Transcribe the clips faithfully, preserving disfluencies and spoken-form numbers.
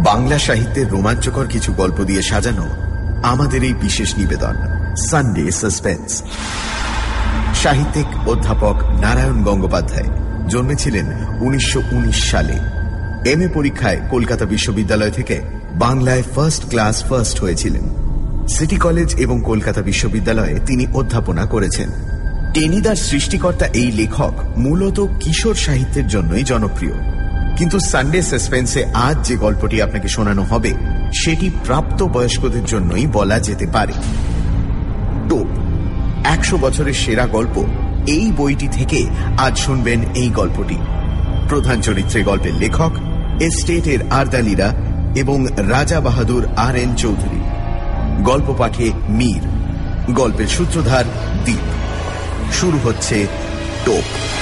বাংলা সাহিত্যের রোমাঞ্চকর কিছু গল্প দিয়ে সাজানো আমাদের এই বিশেষ নিবেদন সানডে সাসপেন্স। সাহিত্যিক অধ্যাপক নারায়ণ গঙ্গোপাধ্যায় জন্মেছিলেন উনিশশো উনিশ সালে। এম এ পরীক্ষায় কলকাতা বিশ্ববিদ্যালয় থেকে বাংলায় ফার্স্ট ক্লাস ফার্স্ট হয়েছিলেন। সিটি কলেজ এবং কলকাতা বিশ্ববিদ্যালয়ে তিনি অধ্যাপনা করেছেন। টেনিদার সৃষ্টিকর্তা এই লেখক মূলত কিশোর সাহিত্যের জন্যই জনপ্রিয়, কিন্তু সানডে সাসপেন্সে আজ যে গল্পটি আপনাকে শোনানো হবে সেটি প্রাপ্ত বয়স্কদের জন্যই বলা যেতে পারে। টোপ, একশো বছরের সেরা গল্প, এই বইটি থেকে আজ শুনবেন এই গল্পটি। প্রধান চরিত্রে গল্পের লেখক এস্টেটের আরদালিরা এবং রাজা বাহাদুর আর এন চৌধুরী। গল্প পাঠে মীর, গল্পের সূত্রধার দ্বীপ। শুরু হচ্ছে টোপ।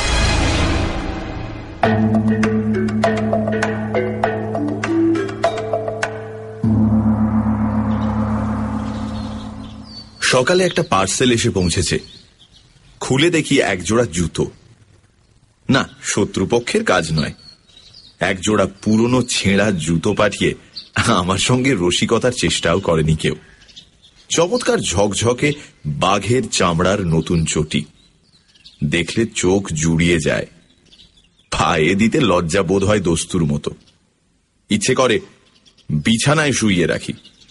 সকালে একটা পার্সেল এসে পৌঁছেছে। খুলে দেখি একজোড়া জুতো। না, শত্রুপক্ষের কাজ নয়। একজোড়া পুরনো ছেঁড়া জুতো পাঠিয়ে আমার সঙ্গে রসিকতার চেষ্টাও করেনি কেউ। চমৎকার ঝকঝকে বাঘের চামড়ার নতুন চটি, দেখলে চোখ জুড়িয়ে যায়। পায়ে দিতে লজ্জা বোধ হয় দস্তুর মতো। ইচ্ছে করে বিছানায় শুইয়ে রাখি।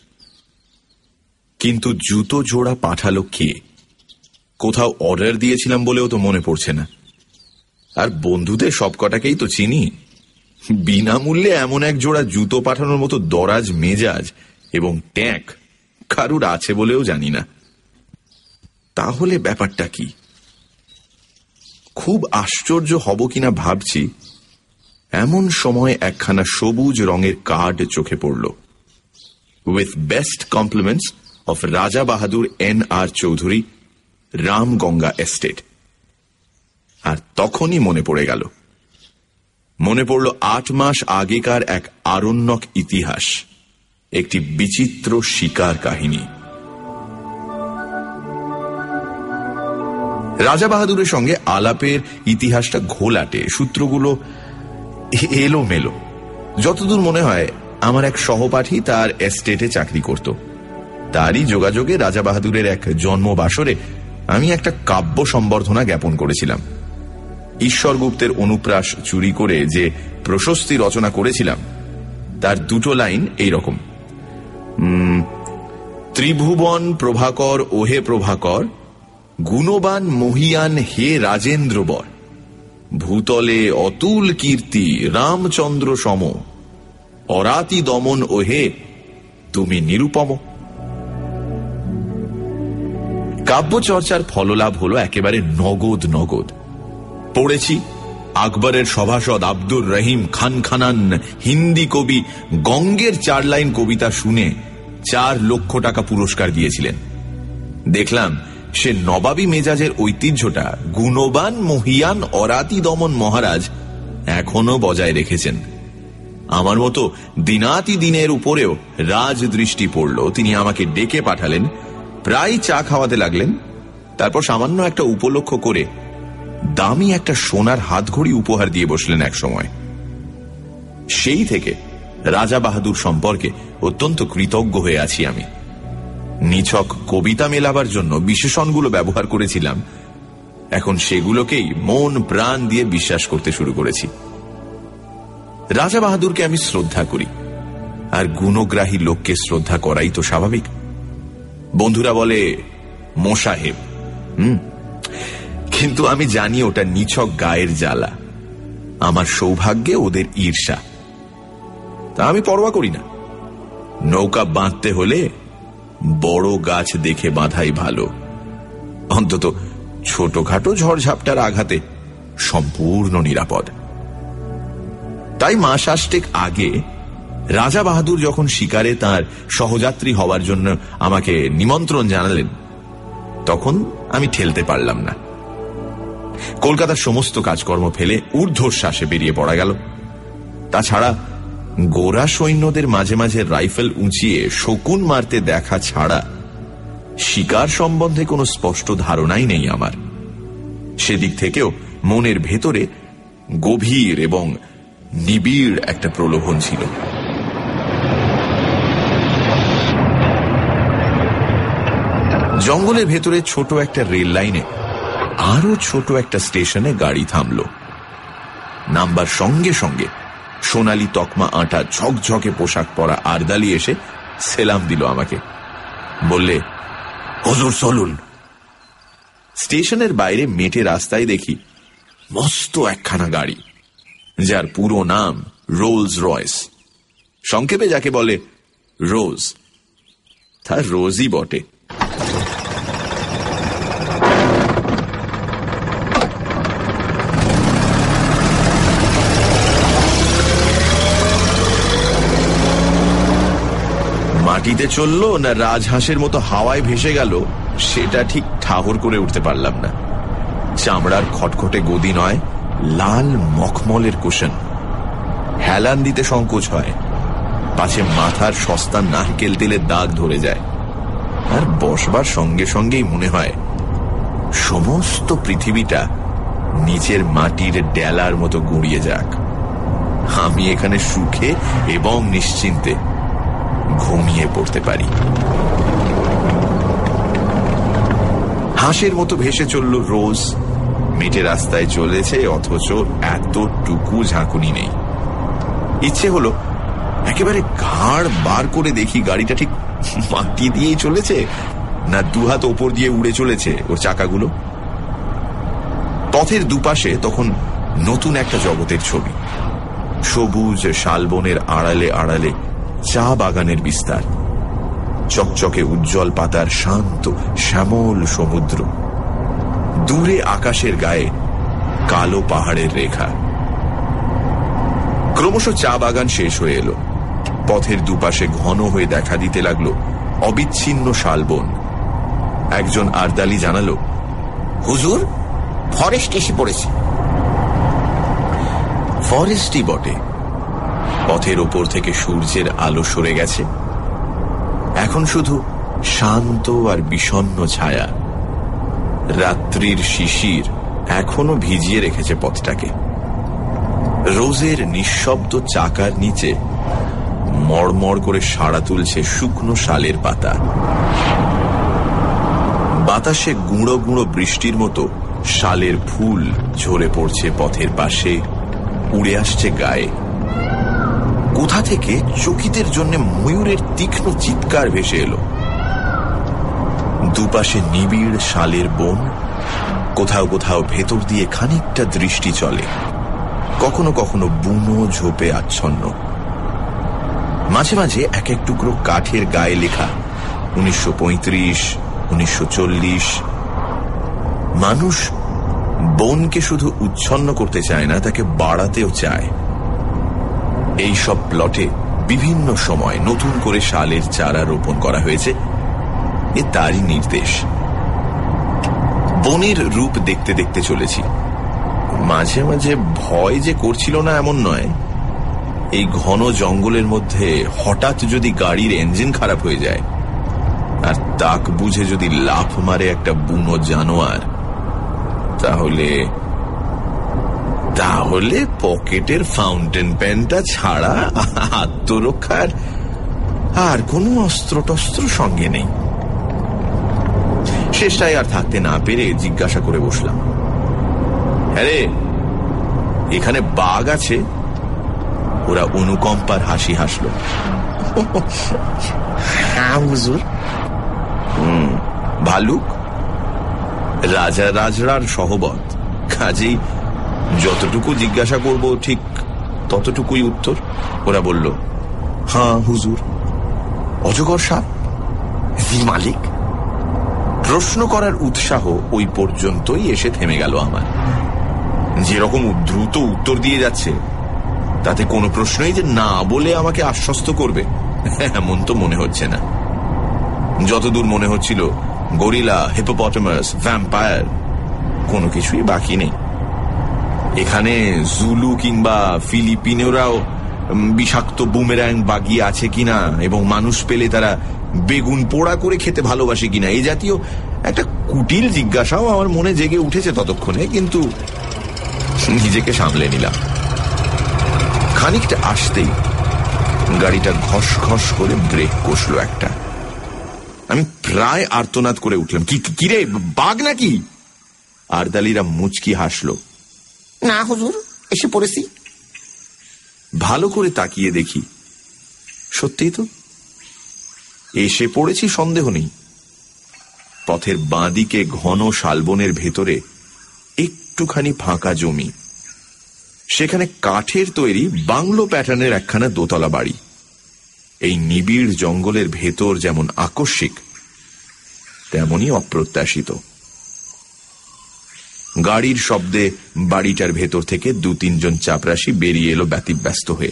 কিন্তু জুতো জোড়া পাঠালো কে? কোথাও অর্ডার দিয়েছিলাম বলেও তো মনে পড়ছে না। আর বন্ধুদের সবকটাকেই তো চিনি। বিনামূল্যে এমন এক জোড়া জুতো পাঠানোর মতো দরাজ মেজাজ এবং ট্যাঁক কারুর আছে বলেও জানি না। তাহলে ব্যাপারটা কি? খুব আশ্চর্য হব কিনা ভাবছি, এমন সময় একখানা সবুজ রঙের কার্ড চোখে পড়ল। With best compliments of Raja Bahadur N R Chowdhury, Ramganga estate. আর তখনই মনে পড়ে গেল, মনে পড়ল আট মাস আগেকার এক আরণ্যক ইতিহাস, একটি বিচিত্র শিকার কাহিনী। রাজা বাহাদুরের সঙ্গে আলাপের ইতিহাসটা ঘোলাটে, সূত্রগুলো এলোমেলো। যতদূর মনে হয় আমার এক সহপাঠী তার এস্টেটে চাকরি করত। তারই যোগাযোগে রাজা বাহাদুরের এক জন্মবাসরে আমি একটা কাব্য সম্বর্ধনা জ্ঞাপন করেছিলাম। ঈশ্বরগুপ্তের অনুপ্রাস চুরি করে যে প্রশস্তি রচনা করেছিলাম তার দুটো লাইন এইরকম: ত্রিভুবন প্রভাকর ওহে প্রভাকর, গুণবান মহিয়ান হে রাজেন্দ্রবর, ভূতলে অতুল কীর্তি রামচন্দ্র সম, অরাতি দমন ওহে তুমি নিরুপম। কাব্য চর্চার ফললাভ হলো একেবারে নগদ নগদ। পড়েছি আকবরের সভাসদ আব্দুর রহিম খান খানান হিন্দি কবি গঙ্গের চার লাইন কবিতা শুনে চার লক্ষ টাকা পুরস্কার দিয়েছিলেন। দেখলাম সে নবাবী মেজাজের ঐতিহ্যটা গুণবান মহিয়ান অরাতি দমন মহারাজ এখনো বজায় রেখেছেন। আমার মতো দিনাতি দিনের উপরেও রাজ দৃষ্টি পড়ল। তিনি আমাকে ডেকে পাঠালেন, প্রায় চা খাওয়াতে লাগলেন। তারপর সামান্য একটা উপলক্ষ করে দামি একটা সোনার হাতঘড়ি উপহার দিয়ে বসলেন এক সময়। সেই থেকে রাজা বাহাদুর সম্পর্কে অত্যন্ত কৃতজ্ঞ হয়ে আছি আমি। নিছক কবিতা মেলাবার জন্য বিশেষণগুলো ব্যবহার করেছিলাম, এখন সেগুলোকেই মন প্রাণ দিয়ে বিশ্বাস করতে শুরু করেছি। রাজা বাহাদুরকে আমি শ্রদ্ধা করি, আর গুণগ্রাহী লোককে শ্রদ্ধা করাই তো স্বাভাবিক। বন্ধুরা বলে মোসাহেব, হুম, কিন্তু আমি জানি ওটা নিছক গায়ের জ্বালা। আমার সৌভাগ্যে ওদের ঈর্ষা, তা আমি পরোয়া করি না। নৌকা বাঁধতে হলে বড় গাছ দেখে বাঁধাই ভালো, অন্তত ছোটখাটো ঝড়ঝাপটার আঘাতে সম্পূর্ণ নিরাপদ। তাই মাস আষ্টেক আগে রাজা বাহাদুর যখন শিকারে তার সহযাত্রী হওয়ার জন্য আমাকে নিমন্ত্রণ জানালেন, তখন আমি ঠেলতে পারলাম না। কলকাতার সমস্ত কাজকর্ম ফেলে ঊর্ধ্বশ্বাসে বেরিয়ে পড়া গেল। তাছাড়া গোরা সৈন্যদের মাঝে মাঝে রাইফেল উঁচিয়ে শকুন মারতে দেখা ছাড়া শিকার সম্বন্ধে কোনো স্পষ্ট ধারণাই নেই আমার। সেদিক থেকেও মনের ভেতরে গভীর এবং নিবিড় একটা প্রলোভন ছিল। জঙ্গলের ভেতরে ছোট একটা রেল লাইনে আরো ছোট একটা স্টেশনে গাড়ি থামল। নামবার সঙ্গে সঙ্গে সোনালি তকমা আঁটা ঝকঝকে পোশাক পরা আরদালি এসে সেলাম দিল আমাকে। বললে, হুজুর চলুন। স্টেশনের বাইরে মেটে রাস্তায় দেখি মস্ত একখানা গাড়ি, যার পুরো নাম রোলস রয়েস, সংক্ষেপে যাকে বলে রোজ। তার রোজই বটে। মাটিতে চললো না রাজহাঁসের মতো হাওয়ায় ভেসে গেল সেটা ঠিক ঠাহর করে উঠতে পারলাম না। চামড়ার খটখটে গদি নয়, লাল মখমলের কুশন। হেলান দিতে সংকোচ হয়, পাছে মাথার সস্তা নারকেল তেলের দাগ ধরে যায়। আর বসবার সঙ্গে সঙ্গেই মনে হয় সমস্ত পৃথিবীটা নিচের মাটির ডেলার মতো গুঁড়িয়ে যাক, আমি এখানে সুখে এবং নিশ্চিন্তে ঘুমিয়ে পড়তে পারি। হাঁসের মতো ভেসে চলল রোজ। মেটে রাস্তায় চলেছে, অথচ এতটুকু ঝাঁকুনি নেই। ইচ্ছে হলো একেবারে ঘাড় বার করে দেখি গাড়িটা ঠিক মাটি দিয়েই চলেছে না দুহাত ওপর দিয়ে উড়ে চলেছে ওর চাকাগুলো। পথের দুপাশে তখন নতুন একটা জগতের ছবি। সবুজ শালবনের আড়ালে আড়ালে চা বাগানের বিস্তার, চকচকে উজ্জ্বল পাতার শান্ত শ্যামল সমুদ্র, দূরে আকাশের গায়ে কালো পাহাড়ের রেখা। ক্রমশ চা বাগান শেষ হয়ে এলো। পথের দুপাশে ঘন হয়ে দেখা দিতে লাগলো অবিচ্ছিন্ন শালবন। একজন আরদালি জানালো, হুজুর, ফরেস্ট এসে পড়েছে। ফরেস্টই বটে। পথের ওপর থেকে সূর্যের আলো সরে গেছে, এখন শুধু শান্ত আর বিষণ্ণ ছায়া। রাত্রির শিশির এখনো ভিজিয়ে রেখেছে পথটাকে। রোজের নিঃশব্দ চাকার নিচে মড়মড় করে সাড়া তুলছে শুকনো শালের পাতা। বাতাসে গুঁড়ো গুঁড়ো বৃষ্টির মতো শালের ফুল ঝরে পড়ছে পথের পাশে, উড়ে আসছে গায়ে। কোথা থেকে চকিতের জন্য ময়ূরের তীক্ষ্ণ চিৎকার ভেসে এলো। দুপাশে নিবিড় শালের বন, কোথাও কোথাও ভেতর দিয়ে খানিকটা দৃষ্টি চলে, কখনো কখনো বুনো ঝোপে আচ্ছন্ন। মাঝে মাঝে এক এক টুকরো কাঠের গায়ে লেখা উনিশশো পঁয়ত্রিশ, উনিশশো চল্লিশ। মানুষ বনকে শুধু উচ্ছন্ন করতে চায় না, তাকে বাড়াতেও চায়। এই সব প্লটে বিভিন্ন সময় নতুন করে শালের চারা রোপণ করা হয়েছে, এ তারই নির্দেশ। বনের রূপ দেখতে দেখতে চলেছি। মাঝে মাঝে ভয় যে করছিল না এমন নয়। এই ঘন জঙ্গলের মধ্যে হঠাৎ যদি গাড়ির ইঞ্জিন খারাপ হয়ে যায় আর তাক বুঝে যদি লাফ মারে একটা বুনো জানোয়ার, তাহলে তাহলে পকেটের ফাউন্টেন পেনটা ছাড়া আত্মরক্ষার আর কোনো অস্ত্র টস্ত্র সঙ্গে নেই। শেষটায় আর থাকতে না পেরে জিজ্ঞাসা করে বসলাম, হ্যাঁ রে, এখানে বাঘ আছে? ওরা অনুকম্পার হাসি হাসল। হ্যাঁ হুজুর। হুম, ভালুক? রাজা রাজরার সহবত, কাজেই যতটুকু জিজ্ঞাসা করব ঠিক ততটুকুই উত্তর। ওরা বলল, হ্যাঁ হুজুর। অজগর সাপ? জি মালিক। প্রশ্ন করার উৎসাহ ওই পর্যন্তই এসে থেমে গেল আমার। যেরকম দ্রুত উত্তর দিয়ে যাচ্ছে, তাতে কোনো প্রশ্নই যে না বলে আমাকে আশ্বস্ত করবে এমন তো মনে হচ্ছে না। যতদূর মনে হচ্ছিল গরিলা, হিপোপটেমাস, ভ্যাম্পায়ার কোনো কিছুই বাকি নেই। এখানে জুলু কিংবা ফিলিপিনোরাও বিষাক্ত বুমেরাং বাগিয়ে আছে কিনা এবং মানুষ পেলে তারা বেগুন পোড়া করে খেতে ভালোবাসে কিনা, এই জাতীয় একটা কুটিল জিজ্ঞাসাও আমার মনে জেগে উঠেছে ততক্ষণে, কিন্তু নিজেকে সামলে নিলাম। খানিকটা আসতেই গাড়িটা ঘস ঘস করে ব্রেক কষলো একটা। আমি প্রায় আর্তনাদ করে উঠলাম, কি কিরে বাঘ নাকি? আরদালিরা মুচকি হাসল। না হুজুর, এসে পড়েছি। ভালো করে তাকিয়ে দেখি, সত্যিই তো এসে পড়েছি, সন্দেহ নেই। পথের বাঁদিকে ঘন শালবনের ভেতরে একটুখানি ফাঁকা জমি, সেখানে কাঠের তৈরি বাংলো প্যাটার্নের একখানা দোতলা বাড়ি। এই নিবিড় জঙ্গলের ভেতর যেমন আকস্মিক, তেমনই অপ্রত্যাশিত। গাড়ির শব্দে বাড়িটার ভেতর থেকে দু তিনজন চাপরাশি বেরিয়ে এলো ব্যতিব্যস্ত হয়ে।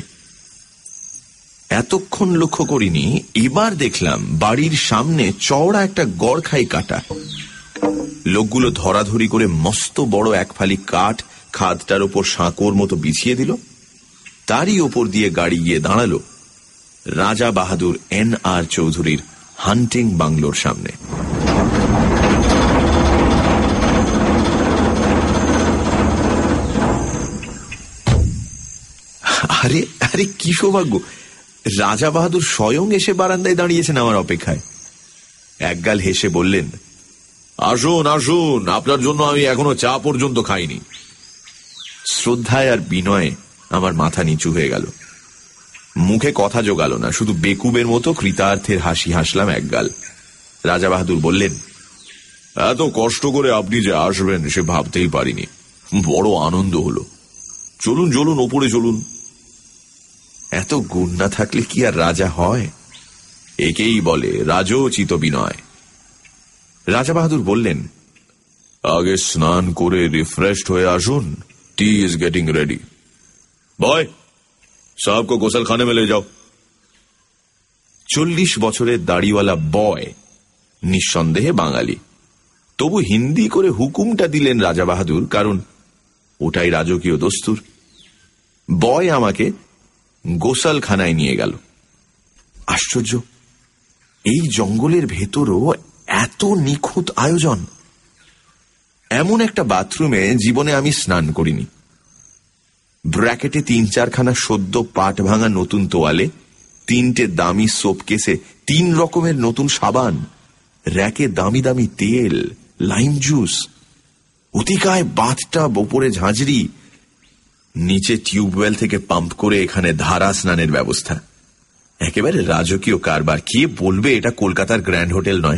এতক্ষণ লক্ষ্য করিনি, এবার দেখলাম বাড়ির সামনে চওড়া একটা গড়খাই কাটা। লোকগুলো ধরাধরি করে মস্ত বড় এক ফালি কাঠ খাদটার ওপর সাঁকোর মতো বিছিয়ে দিল। তারই ওপর দিয়ে গাড়ি গিয়ে দাঁড়ালো রাজা বাহাদুর এন আর চৌধুরীর হান্টিং বাংলোর সামনে। আরে আরে কি সৌভাগ্য, রাজা বাহাদুর স্বয়ং এসে বারান্দায় দাঁড়িয়েছেন আমার অপেক্ষায়। একগাল হেসে বললেন, আসুন আসুন, আপনার জন্য আমি এখনো চা পর্যন্ত খাইনি। শ্রদ্ধায় আর বিনয়ে আমার মাথা নিচু হয়ে গেল। মুখে কথা জোগাল না, শুধু বেকুবের মতো কৃতার্থের হাসি হাসলাম একগাল। রাজা বাহাদুর বললেন, এত কষ্ট করে আপনি যে আসবেন সে ভাবতেই পারিনি, বড় আনন্দ হলো। চলুন চলুন, ওপরে চলুন। এত গুণ না থাকলে কি আর রাজা হয়? একেই বলে রাজোচিত বিনয়। রাজা বাহাদুর বললেন, আগে স্নান করে রিফ্রেশড হয়ে আসুন, tea is getting ready. Boy, সাহেব কো গোসল খানে মে লে যাও। চল্লিশ বছরের দাড়িওয়ালা বয়, নিঃসন্দেহে বাঙালি, তবু হিন্দি করে হুকুমটা দিলেন রাজা বাহাদুর, কারণ ওটাই রাজকীয় দস্তুর। বয় আমাকে গোসলখানায় নিয়ে গেল। আশ্চর্য, এই জঙ্গলের ভেতরও এত নিখুঁত আয়োজন। এমন একটা বাথরুমে জীবনে আমি স্নান করিনি। ব্র্যাকেটে তিন চারখানা সদ্য পাট ভাঙা নতুন তোয়ালে, তিনটে দামি সোপ কেসে তিন রকমের নতুন সাবান, র্যাকে দামি দামি তেল, লাইম জুস, অতিকায় বাথটাব, ওপরে ঝাঁঝরি, নিচে টিউবওয়েল থেকে পাম্প করে এখানে ধারা স্নানের ব্যবস্থা। একেবারে রাজকীয় কারবার। কে বলবে এটা কলকাতার গ্র্যান্ড হোটেল নয়?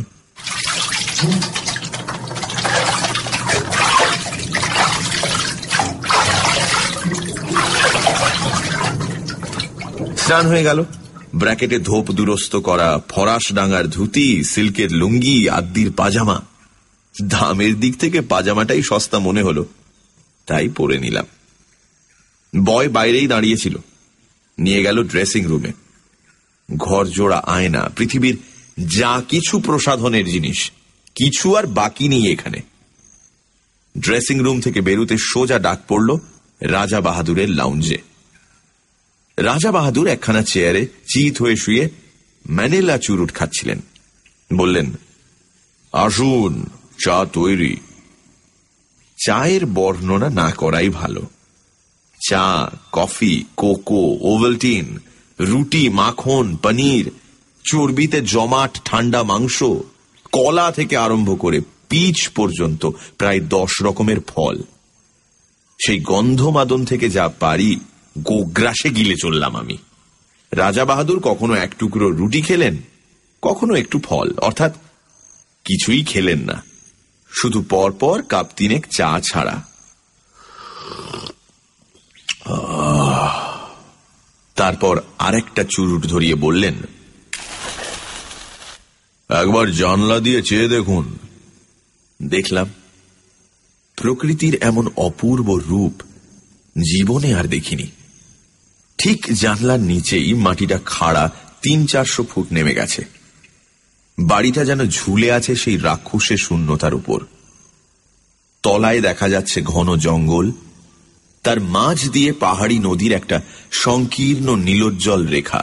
স্নান হয়ে গেল। ব্র্যাকেটে ধোপ দুরস্ত করা ফরাস ডাঙার ধুতি, সিল্কের লুঙ্গি, আদ্দির পাজামা। দামের দিক থেকে পাজামাটাই সস্তা মনে হলো, তাই পরে নিলাম। বয় বাইরেই দাঁড়িয়েছিল, নিয়ে গেল ড্রেসিং রুমে। ঘর জোড়া আয়না, পৃথিবীর যা কিছু প্রসাধনের জিনিস, কিছু আর বাকি নেই এখানে। ড্রেসিং রুম থেকে বেরুতে সোজা ডাক পড়ল রাজা বাহাদুরের লাউঞ্জে। রাজা বাহাদুর একখানা চেয়ারে চিত হয়ে শুয়ে ম্যানিলা চুরুট খাচ্ছিলেন। বললেন, আসুন, চা তৈরি। চায়ের বর্ণনা না করাই ভালো। চা, কফি, কোকো, ওভালটিন, রুটি, মাখন, পনির, চর্বিতে জমাট ঠান্ডা মাংস, কলা থেকে আরম্ভ করে পিচ পর্যন্ত প্রায় দশ রকমের ফল। সেই গন্ধমাদন থেকে যা পারি গোগ্রাসে গিলে চললাম আমি। রাজা বাহাদুর কখনো এক টুকরো রুটি খেলেন, কখনো একটু ফল, অর্থাৎ কিছুই খেলেন না, শুধু পরপর কাপ তিনেক চা ছাড়া। তারপর আরেকটা চুরুট ধরিয়ে বললেন, একবার জানলা দিয়ে চেয়ে দেখুন। দেখলাম। প্রকৃতির এমন অপূর্ব রূপ জীবনে আর দেখিনি। ঠিক জানলার নিচেই মাটিটা খাড়া তিন চারশো ফুট নেমে গেছে। বাড়িটা যেন ঝুলে আছে সেই রাক্ষসের শূন্যতার উপর। তলায় দেখা যাচ্ছে ঘন জঙ্গল, তার মাঝ দিয়ে পাহাড়ি নদীর একটা সংকীর্ণ নীলোজ্জ্বল রেখা।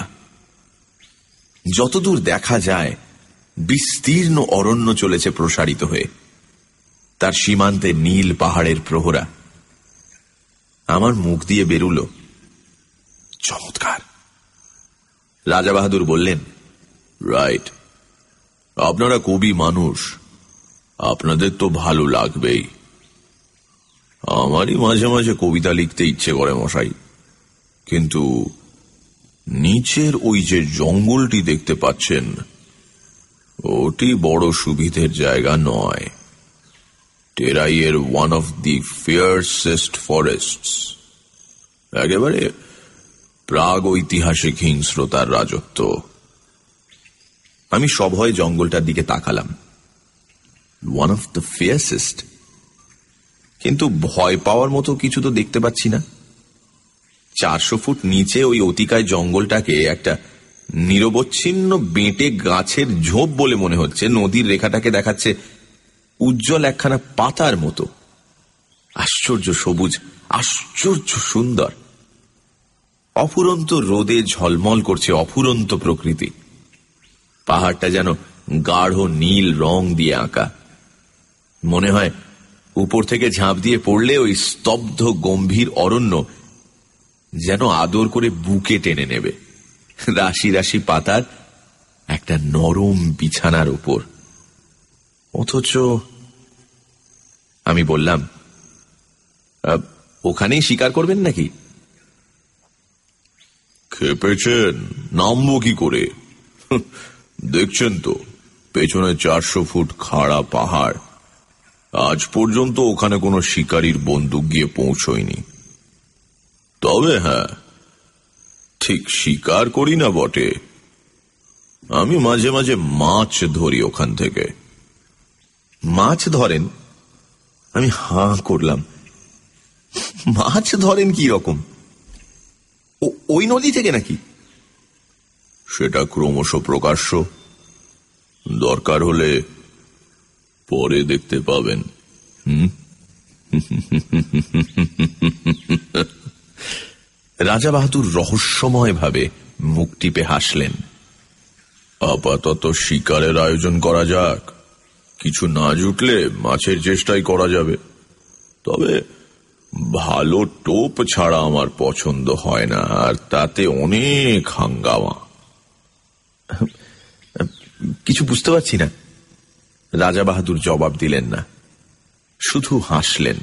যতদূর দেখা যায় বিস্তীর্ণ অরণ্য চলেছে প্রসারিত হয়ে, তার সীমান্তে নীল পাহাড়ের প্রহরা। আমার মুখ দিয়ে বেরুল, চমৎকার, রাজা বাহাদুর বললেন, রাইট, আপনারা কবি মানুষ, আপনাদের তো ভালো লাগবেই। আমারই মাঝে মাঝে কবিতা লিখতে ইচ্ছে করে মশাই, কিন্তু নিচের ওই যে জঙ্গলটি দেখতে পাচ্ছেন, ওটি বড় সুবিধের জায়গা নয়। টেরাইয়ের one of the fiercest forests, একেবারে প্রাগ ঐতিহাসিক হিংস্রতার রাজত্ব। আমি সভয়ে জঙ্গলটার দিকে তাকালাম। ওয়ান অফ দ্য ফিয়ার্সেস্ট, কিন্তু ভয় পাওয়ার মতো কিছু তো দেখতে পাচ্ছি না। চারশো ফুট নিচে ওই অতিকায় জঙ্গলটাকে একটা নিরবচ্ছিন্ন বেঁটে গাছের ঝোপ বলে মনে হচ্ছে। নদীর রেখাটাকে দেখাচ্ছে উজ্জ্বল একখানা পাতার মতো। আশ্চর্য সবুজ, আশ্চর্য সুন্দর। অফুরন্ত রোদে ঝলমল করছে অফুরন্ত প্রকৃতি। পাহাড়টা যেন গাঢ় নীল রং দিয়ে আঁকা। মনে হয় উপর থেকে ঝাঁপ দিয়ে পড়লে ওই স্তব্ধ গম্ভীর অরণ্য যেন আদর করে বুকে টেনে নেবে, রাশি রাশি পাতার একটা নরম বিছানার উপর। অথচ আমি বললাম, ওখানেই শিকার করবেন নাকি? খেপেছেন, নামবো কি করে? দেখছেন তো পেছনে চারশো ফুট খাড়া পাহাড়। আজ পর্যন্ত ওখানে কোনো শিকারীর বন্দুক গিয়ে পৌঁছয়নি। তবে হ্যাঁ, ঠিক শিকার করি না বটে, আমি মাঝে মাঝে মাছ ধরি ওখান থেকে। মাছ ধরেন? আমি হাঁ করলাম। মাছ ধরেন কি রকম? ওই নদী থেকে নাকি? সেটা ক্রমশ প্রকাশ্য, দরকার হলে পরে দেখতে পাবেন। হুম। রাজা বাহাদুর রহস্যময় ভাবে মুখ টিপে হাসলেন। আপাতত শিকারের আয়োজন করা যাক, কিছু না জুটলে মাছের চেষ্টাই করা যাবে। তবে ভালো টোপ ছাড়া আমার পছন্দ হয় না, আর তাতে অনেক হাঙ্গামা। কিছু বুঝতে পারছি না। রাজা বাহাদুর জবাব দিলেন না, শুধু হাসলেন।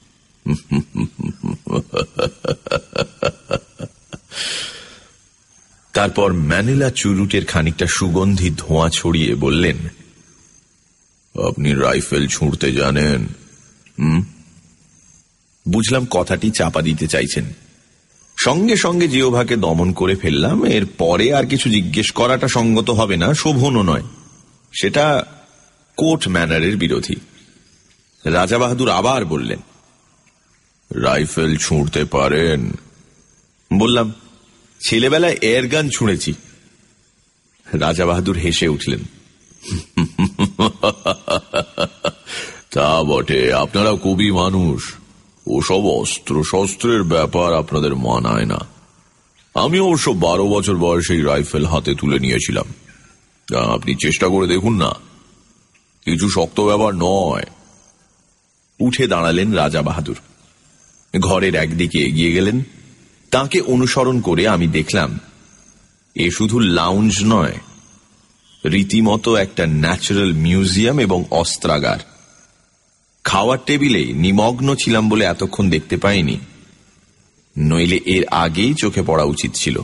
তারপর ম্যানিলা চুরুটের খানিকটা সুগন্ধি ধোঁয়া ছড়িয়ে বললেন, আপনি রাইফেল ছুঁড়তে জানেন? হুম। বুঝলাম কথাটি চাপা দিতে চাইছেন। সঙ্গে সঙ্গে জিহ্বাকে দমন করে ফেললাম। এর পরে আর কিছু জিজ্ঞেস করাটা সঙ্গত হবে না, শোভনও নয়। সেটা কোর্ট ম্যানারের বিরোধী। রাজা বাহাদুর আবার বললেন, রাইফেল ছুঁড়তে পারেন? বললাম, ছেলেবেলায় এয়ারগান ছুঁড়েছি। রাজা বাহাদুর হেসে উঠলেন। তা বটে, আপনারা কবি মানুষ, ওসব অস্ত্র শস্ত্রের ব্যাপার আপনাদের মানায় না। আমি অবশ্য বারো বছর বয়সে রাইফেল হাতে তুলে নিয়েছিলাম। আপনি চেষ্টা করে দেখুন না, কিছু শক্ত ব্যাপার নয়। উঠে দাঁড়ালেন রাজা বাহাদুর, ঘরের একদিকে এগিয়ে গেলেন। তাকে অনুসরণ করে আমি দেখলাম এ শুধু লাউঞ্জ নয়, রীতিমতো একটা ন্যাচারাল মিউজিয়াম এবং অস্ত্রাগার। খাওয়ার টেবিলেই নিমগ্ন ছিলাম বলে এতক্ষণ দেখতে পাইনি, নইলে এর আগেই চোখে পড়া উচিত ছিল।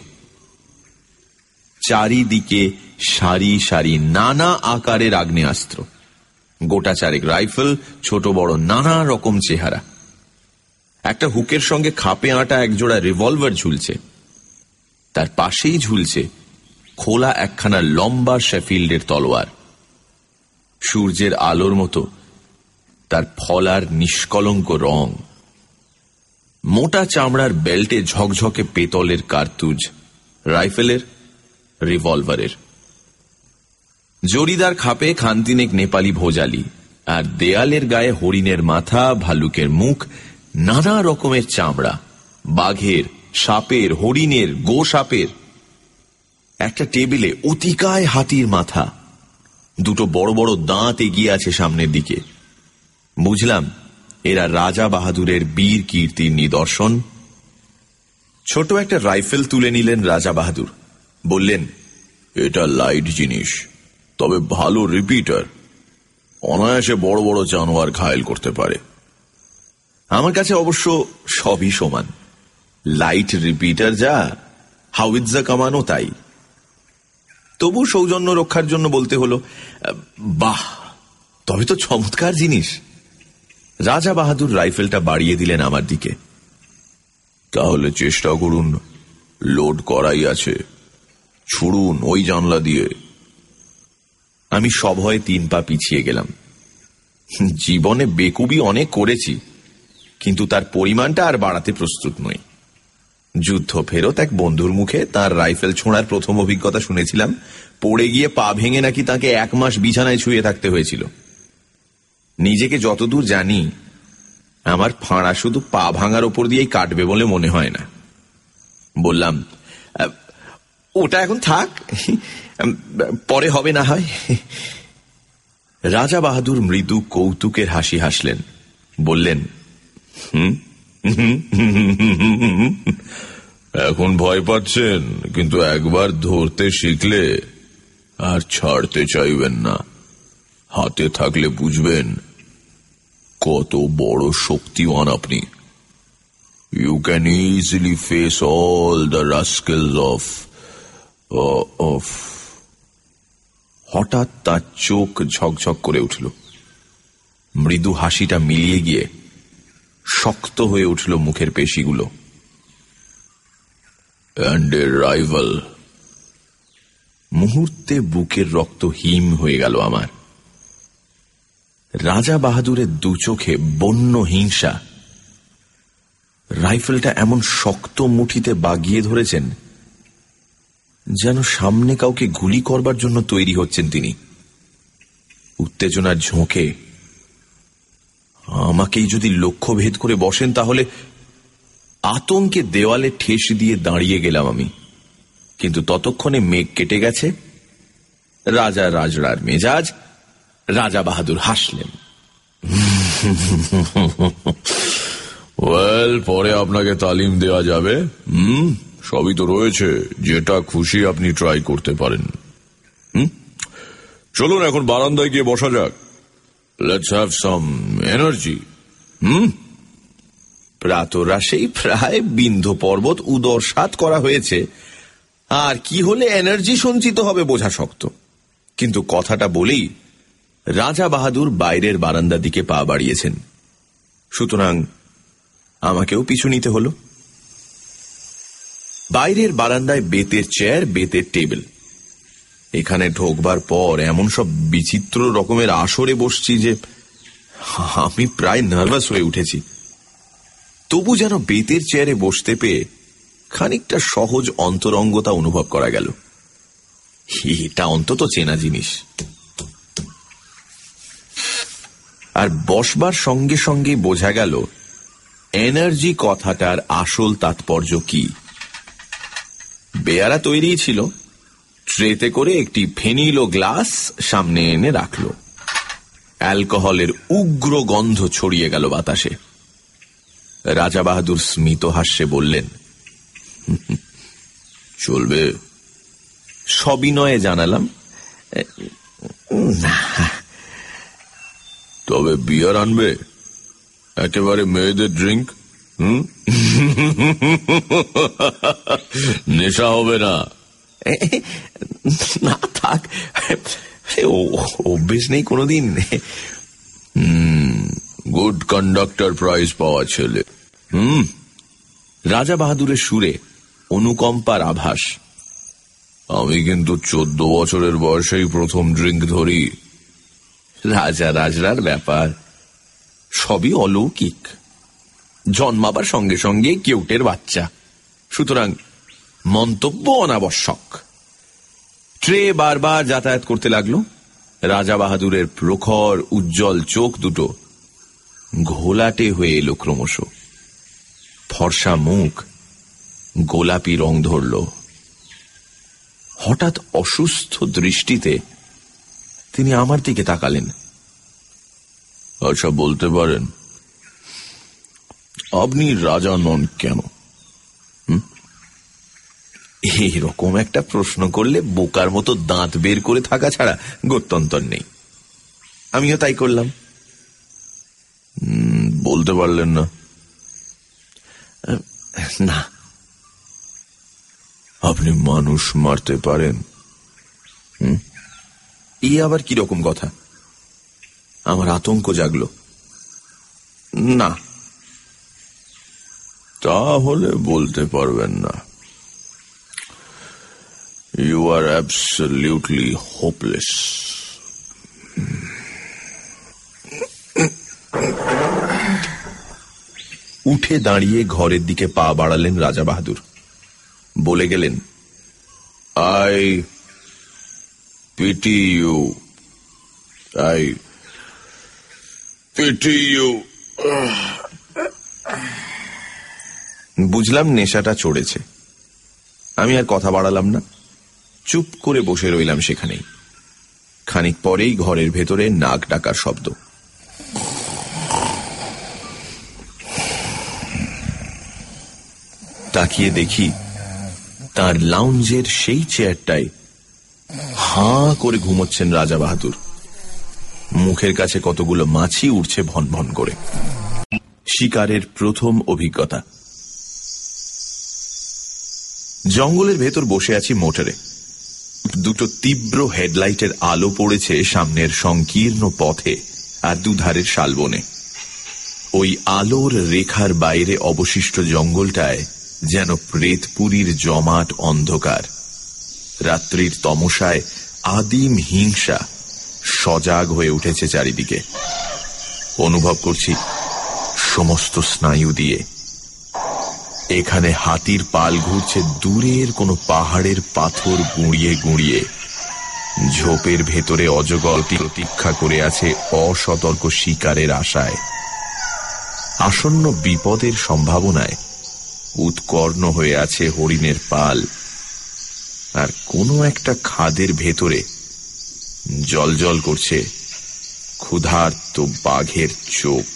চারিদিকে সারি সারি নানা আকারের আগ্নেয়াস্ত্র, গোটা চারেক রাইফেল, ছোট বড় নানা রকম চেহারা। একটা হুকের সঙ্গে খাপে আঁটা একজোড়া রিভলভার ঝুলছে। তার পাশেই ঝুলছে খোলা একখানা লম্বা শেফিল্ডের তলোয়ার। সূর্যের আলোর মতো তার ফলার নিষ্কলঙ্ক রং। মোটা চামড়ার বেল্টে ঝকঝকে পেতলের কার্তুজ, রাইফেলের, রিভলভারের। জরিদার খাপে খানতিনেক নেপালি ভোজালি, আর দেয়ালের গায়ে হরিণের মাথা, ভালুকের মুখ, নানা রকমের চামড়া, বাঘের, সাপের, হরিণের, গো সাপের। একটা টেবিলে অতিকায় হাতির মাথা, দুটো বড় বড় দাঁত এগিয়ে আছে সামনের দিকে। বুঝলাম এরা রাজা বাহাদুরের বীর কীর্তির নিদর্শন। ছোট একটা রাইফেল তুলে নিলেন রাজা বাহাদুর, বললেন, এটা লাইট জিনিস, তবে ভালো রিপিটার, অনায়াসে বড় বড় জানোয়ার ঘায়েল করতে পারে। আমার কাছে অবশ্য সবই সমান, লাইট রিপিটার যা, হাউইৎজা কামানো তাই। তবু সৌজন্য রক্ষার জন্য বলতে হলো, বাহ, তবে তো চমৎকার জিনিস। রাজা বাহাদুর রাইফেলটা বাড়িয়ে দিলেন আমার দিকে। তাহলে চেষ্টা করুন, লোড করাই আছে, ছুড়ুন ওই জানলা দিয়ে। আমি সভয়ে তিন পা পিছিয়ে গেলাম। জীবনে বেকুবি অনেক করেছি, কিন্তু তার পরিমাণটা আর বাড়াতে প্রস্তুত নই। যুদ্ধ ফেরত এক বন্ধুর মুখে তার রাইফেল ছোঁড়ার প্রথম অভিজ্ঞতা শুনেছিলাম। পড়ে গিয়ে পা ভেঙে নাকি তাকে এক মাস বিছানায় শুয়ে থাকতে হয়েছিল। নিজেকে যতদূর জানি, আমার ফাঁড়া শুধু পা ভাঙার ওপর দিয়েই কাটবে বলে মনে হয় না। বললাম, ওটা এখন থাক, পরে হবে না হয়। রাজা বাহাদুর মৃদু কৌতুকের হাসি হাসলেন, বললেন, হুম, এখন ভয় পাচ্ছেন, কিন্তু একবার ধরতে শিখলে আর ছাড়তে চাইবেন না। হাতে থাকলে বুঝবেন কত বড় শক্তিমান আপনি। You can easily face all the rascals of of হঠাৎ তার চোখ ঝকঝক করে উঠল। মৃদু হাসিটা মিলিয়ে গিয়ে শক্ত হয়ে উঠল মুখের পেশিগুলো। And a rival. মুহূর্তে বুকের রক্ত হিম হয়ে গেল আমার। রাজা বাহাদুরের দু চোখে বন্য হিংসা। রাইফেলটা এমন শক্ত মুঠিতে বাগিয়ে ধরেছেন যেন সামনে কাউকে গুলি করবার জন্য তৈরি হচ্ছেন তিনি। উত্তেজনার ঝোঁকে আমাকেই যদি লক্ষ্য ভেদ করে বসেন, তাহলে আতঙ্কে দেওয়ালে ঠেস দিয়ে দাঁড়িয়ে গেলাম আমি। কিন্তু ততক্ষণে মেঘ কেটে গেছে। রাজা রাজড়ার মেজাজ। রাজা বাহাদুর হাসলেন। ওয়েল, পরে আপনাকে তালিম দেওয়া যাবে। হুম, সবই তো রয়েছে, যেটা খুশি আপনি ট্রাই করতে পারেন। হুম, চলুন এখন বারান্দায় গিয়ে বসা যাক। Let's have some energy. Hmm. প্রাতরাশেই প্রায় বিন্ধ্য পর্বত উদরসাৎ করা হয়েছে, আর কি হলে এনার্জি সঞ্চিত হবে বোঝা শক্ত। কিন্তু কথাটা বলেই রাজা বাহাদুর বাইরের বারান্দার দিকে পা বাড়িয়েছেন, সুতরাং আমাকেও পিছু নিতে হলো। বাইরের বারান্দায় বেতের চেয়ার, বেতের টেবিল। এখানে ঢোকবার পর এমন সব বিচিত্র রকমের আসরে বসছি যে আমি প্রায় নার্ভাস হয়ে উঠেছি। তবু যেন বেতের চেয়ারে বসতে পেয়ে খানিকটা সহজ অন্তরঙ্গতা অনুভব করা গেল। এটা অন্তত চেনা জিনিস। আর বসবার সঙ্গে সঙ্গে বোঝা গেল এনার্জি কথাটার আসল তাৎপর্য কি। বেয়ারা তৈরি ছিল, ট্রেতে করে একটি ফেনিল ও গ্লাস সামনে এনে রাখল। অ্যালকোহলের উগ্র গন্ধ ছড়িয়ে গেল বাতাসে। রাজা বাহাদুর স্মিত হাস্যে বললেন, চলবে? সবিনয়ে জানালাম, না। তবে বিয়ার আনবে? একেবারে মেয়েদের ড্রিঙ্ক। হুম, নেশা হবে না? না থাক, অভ্যেস নেই কোনোদিন। গুড কন্ডাক্টর প্রাইজ পাওয়া ছেলে। হুম। রাজা বাহাদুরের সুরে অনুকম্পার আভাস। আমি কিন্তু চোদ্দ বছরের বয়সেই প্রথম ড্রিঙ্ক ধরি। রাজা রাজরার ব্যাপার সবই অলৌকিক। জন্মাবার সঙ্গে সঙ্গে কেউটের বাচ্চা, সুতরাং মন্তব্য অনাবশ্যক। ট্রে বারবার যাতায়াত করতে লাগলো। রাজা বাহাদুরের প্রখর উজ্জ্বল চোখ দুটো ঘোলাটে হয়ে এলো ক্রমশ। ফর্সা মুখ গোলাপি রং ধরল। হঠাৎ অসুস্থ দৃষ্টিতে তিনি আমার দিকে তাকালেন। আচ্ছা, বলতে পারেন আপনি রাজা নন কেন? এইরকম একটা প্রশ্ন করলে বোকার মতো দাঁত বের করে থাকা ছাড়া গত্যন্তর নেই। আমিও তাই করলাম। বলতে পারলেন না? না। আপনি মানুষ মারতে পারেন? এই আবার কিরকম কথা? আমার আতঙ্ক জাগলো। না। তাহলে বলতে পারবেন না। You are absolutely hopeless. উঠে দাঁড়িয়ে ঘরের দিকে পা বাড়ালেন রাজা বাহাদুর। বলে গেলেন, I pity you, I pity you. বুঝলাম নেশাটা চড়েছে। আমি আর কথা বাড়ালাম না, চুপ করে বসে রইলাম সেখানেই। খানিক পরেই ঘরের ভেতরে নাক ডাকার শব্দ। তাকিয়ে দেখি তার লাউঞ্জের সেই চেয়ারটায় হাঁ করে ঘুমোচ্ছেন রাজা বাহাদুর। মুখের কাছে কতগুলো মাছি উঠছে ভন ভন করে। শিকারের প্রথম অভিজ্ঞতা। জঙ্গলের ভেতর বসে আছি মোটরে। দুটো তীব্র হেডলাইটের আলো পড়েছে সামনের সংকীর্ণ পথে আর দুধারের শালবনে। ওই আলোর রেখার বাইরে অবশিষ্ট জঙ্গলটায় যেন প্রেতপুরীর জমাট অন্ধকার। রাত্রির তমসায় আদিম হিংসা সজাগ হয়ে উঠেছে চারিদিকে। অনুভব করছি সমস্ত স্নায়ু দিয়ে এখানে হাতির পাল ঘুরছে দূরের কোনো পাহাড়ের পাথর গুঁড়িয়ে গুঁড়িয়ে। ঝোপের ভেতরে অজগরটি প্রতীক্ষা করে আছে অসতর্ক শিকারের আশায়। আসন্ন বিপদের সম্ভাবনায় উৎকর্ণ হয়ে আছে হরিণের পাল। আর কোনো একটা খাদের ভেতরে জলজল করছে ক্ষুধার্ত বাঘের চোখ।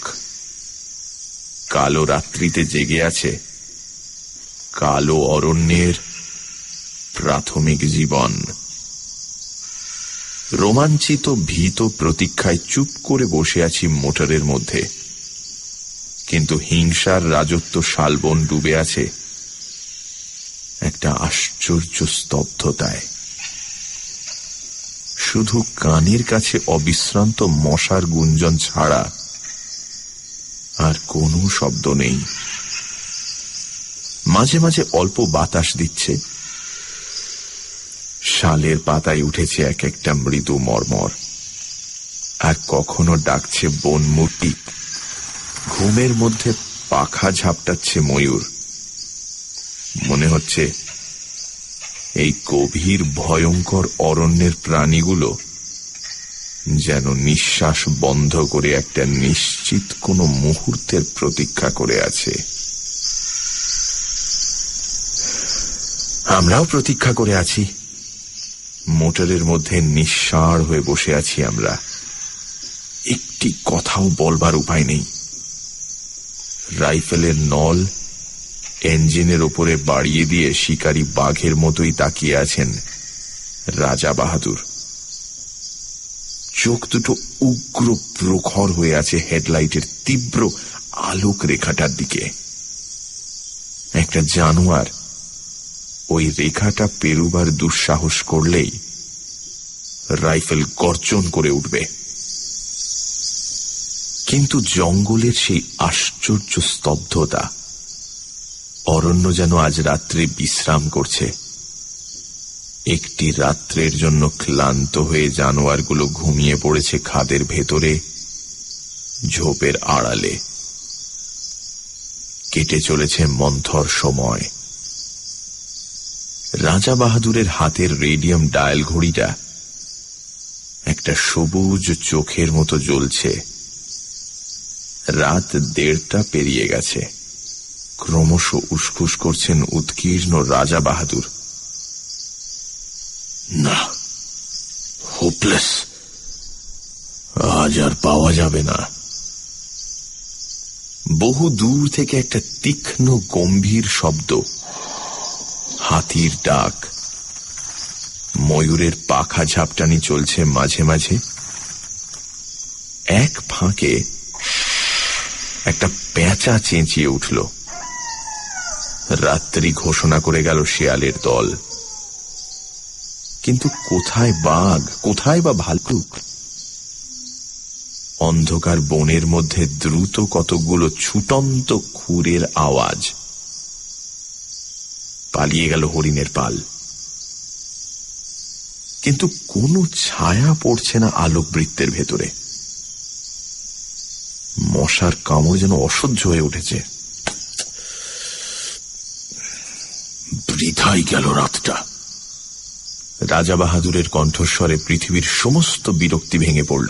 কালো রাত্রিতে জেগে আছে কালো অরণ্যের প্রাথমিক জীবন। রোমাঞ্চিত ভীত প্রতীক্ষায় চুপ করে বসে আছি মোটরের মধ্যে। কিন্তু হিংসার রাজত্ব শালবন ডুবে আছে একটা আশ্চর্য স্তব্ধতায়। শুধু কানের কাছে অবিশ্রান্ত মশার গুঞ্জন ছাড়া আর কোনো শব্দ নেই। মাঝে মাঝে অল্প বাতাস দিচ্ছে। শালের পাতায় উঠেছে এক একটা মৃদু মর্মর। আর কখনো ডাকছে বনমূর্তি। ঘুমের মধ্যে পাখা ঝাপটাচ্ছে ময়ূর। মনে হচ্ছে এই গভীর ভয়ঙ্কর অরণ্যের প্রাণীগুলো যেন নিঃশ্বাস বন্ধ করে একটা নিশ্চিত কোনো মুহূর্তের প্রতীক্ষা করে আছে। আমরাও প্রতীক্ষা করে আছি। মোটরের মধ্যে নিঃসাড় হয়ে বসে আছি আমরা। একটি কথাও বলবার উপায় নেই। রাইফেলের নল ইঞ্জিনের ওপরে বাড়িয়ে দিয়ে শিকারী বাঘের মতোই তাকিয়ে আছেন রাজা বাহাদুর। চোখ দুটো উগ্র প্রখর হয়ে আছে হেডলাইটের তীব্র আলোক রেখাটার দিকে। একটা জানোয়ার ওই রেখাটা পেরুবার দুঃসাহস করলেই রাইফেল গর্জন করে উঠবে। কিন্তু জঙ্গলের সেই আশ্চর্য স্তব্ধতা। অরণ্য যেন আজ রাত্রে বিশ্রাম করছে। একটি রাত্রের জন্য ক্লান্ত হয়ে জানোয়ারগুলো ঘুমিয়ে পড়েছে খাদের ভেতরে, ঝোপের আড়ালে। কেটে চলেছে মন্থর সময়। রাজা বাহাদুরের হাতের রেডিয়াম ডায়াল ঘড়িটা একটা সবুজ চোখের মতো জ্বলছে। রাত দেড়টা পেরিয়ে গেছে। ক্রমশ উসখুস করছেন উৎকীর্ণ রাজা বাহাদুর। না, হোপলেস, আজ আর পাওয়া যাবে না। বহু দূর থেকে একটা তীক্ষ্ণ গম্ভীর শব্দ হাতির ডাক, ময়ূরের পাখা ঝাপটানি চলছে মাঝে মাঝে। এক ফাঁকে একটা পেঁচা চেঁচিয়ে উঠল। রাত্রি ঘোষণা করে গেল শেয়ালের দল। কিন্তু কোথায় বাঘ, কোথায় বা ভালুক? অন্ধকার বনের মধ্যে দ্রুত কতকগুলো ছুটন্ত খুরের আওয়াজ। পালিয়ে গেল হরিণের পাল। কিন্তু কোনো ছায়া পড়ছে না আলোকবৃত্তের ভেতরে। মশার কামড় যেন অসহ্য হয়ে উঠেছে। বৃথাই গেল রাতটা। রাজা বাহাদুরের কণ্ঠস্বরে পৃথিবীর সমস্ত বিরক্তি ভেঙে পড়ল।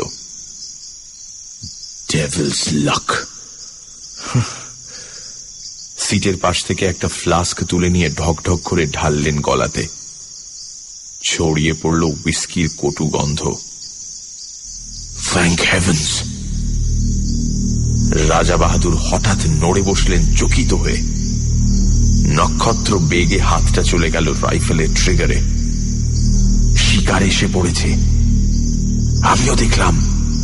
Devil's luck. সিটের পাশ থেকে একটা ফ্লাস্ক তুলে নিয়ে ঢক ঢক করে ঢাললেন গলাতে। ছড়িয়ে পড়ল হুইস্কির কটু গন্ধ। Thank heavens! রাজা বাহাদুর হঠাৎ নড়ে বসলেন চকিত হয়ে। নক্ষত্র বেগে হাতটা চলে গেল রাইফেলের ট্রিগারে। শিকার এসে পড়েছে। আমিও দেখলাম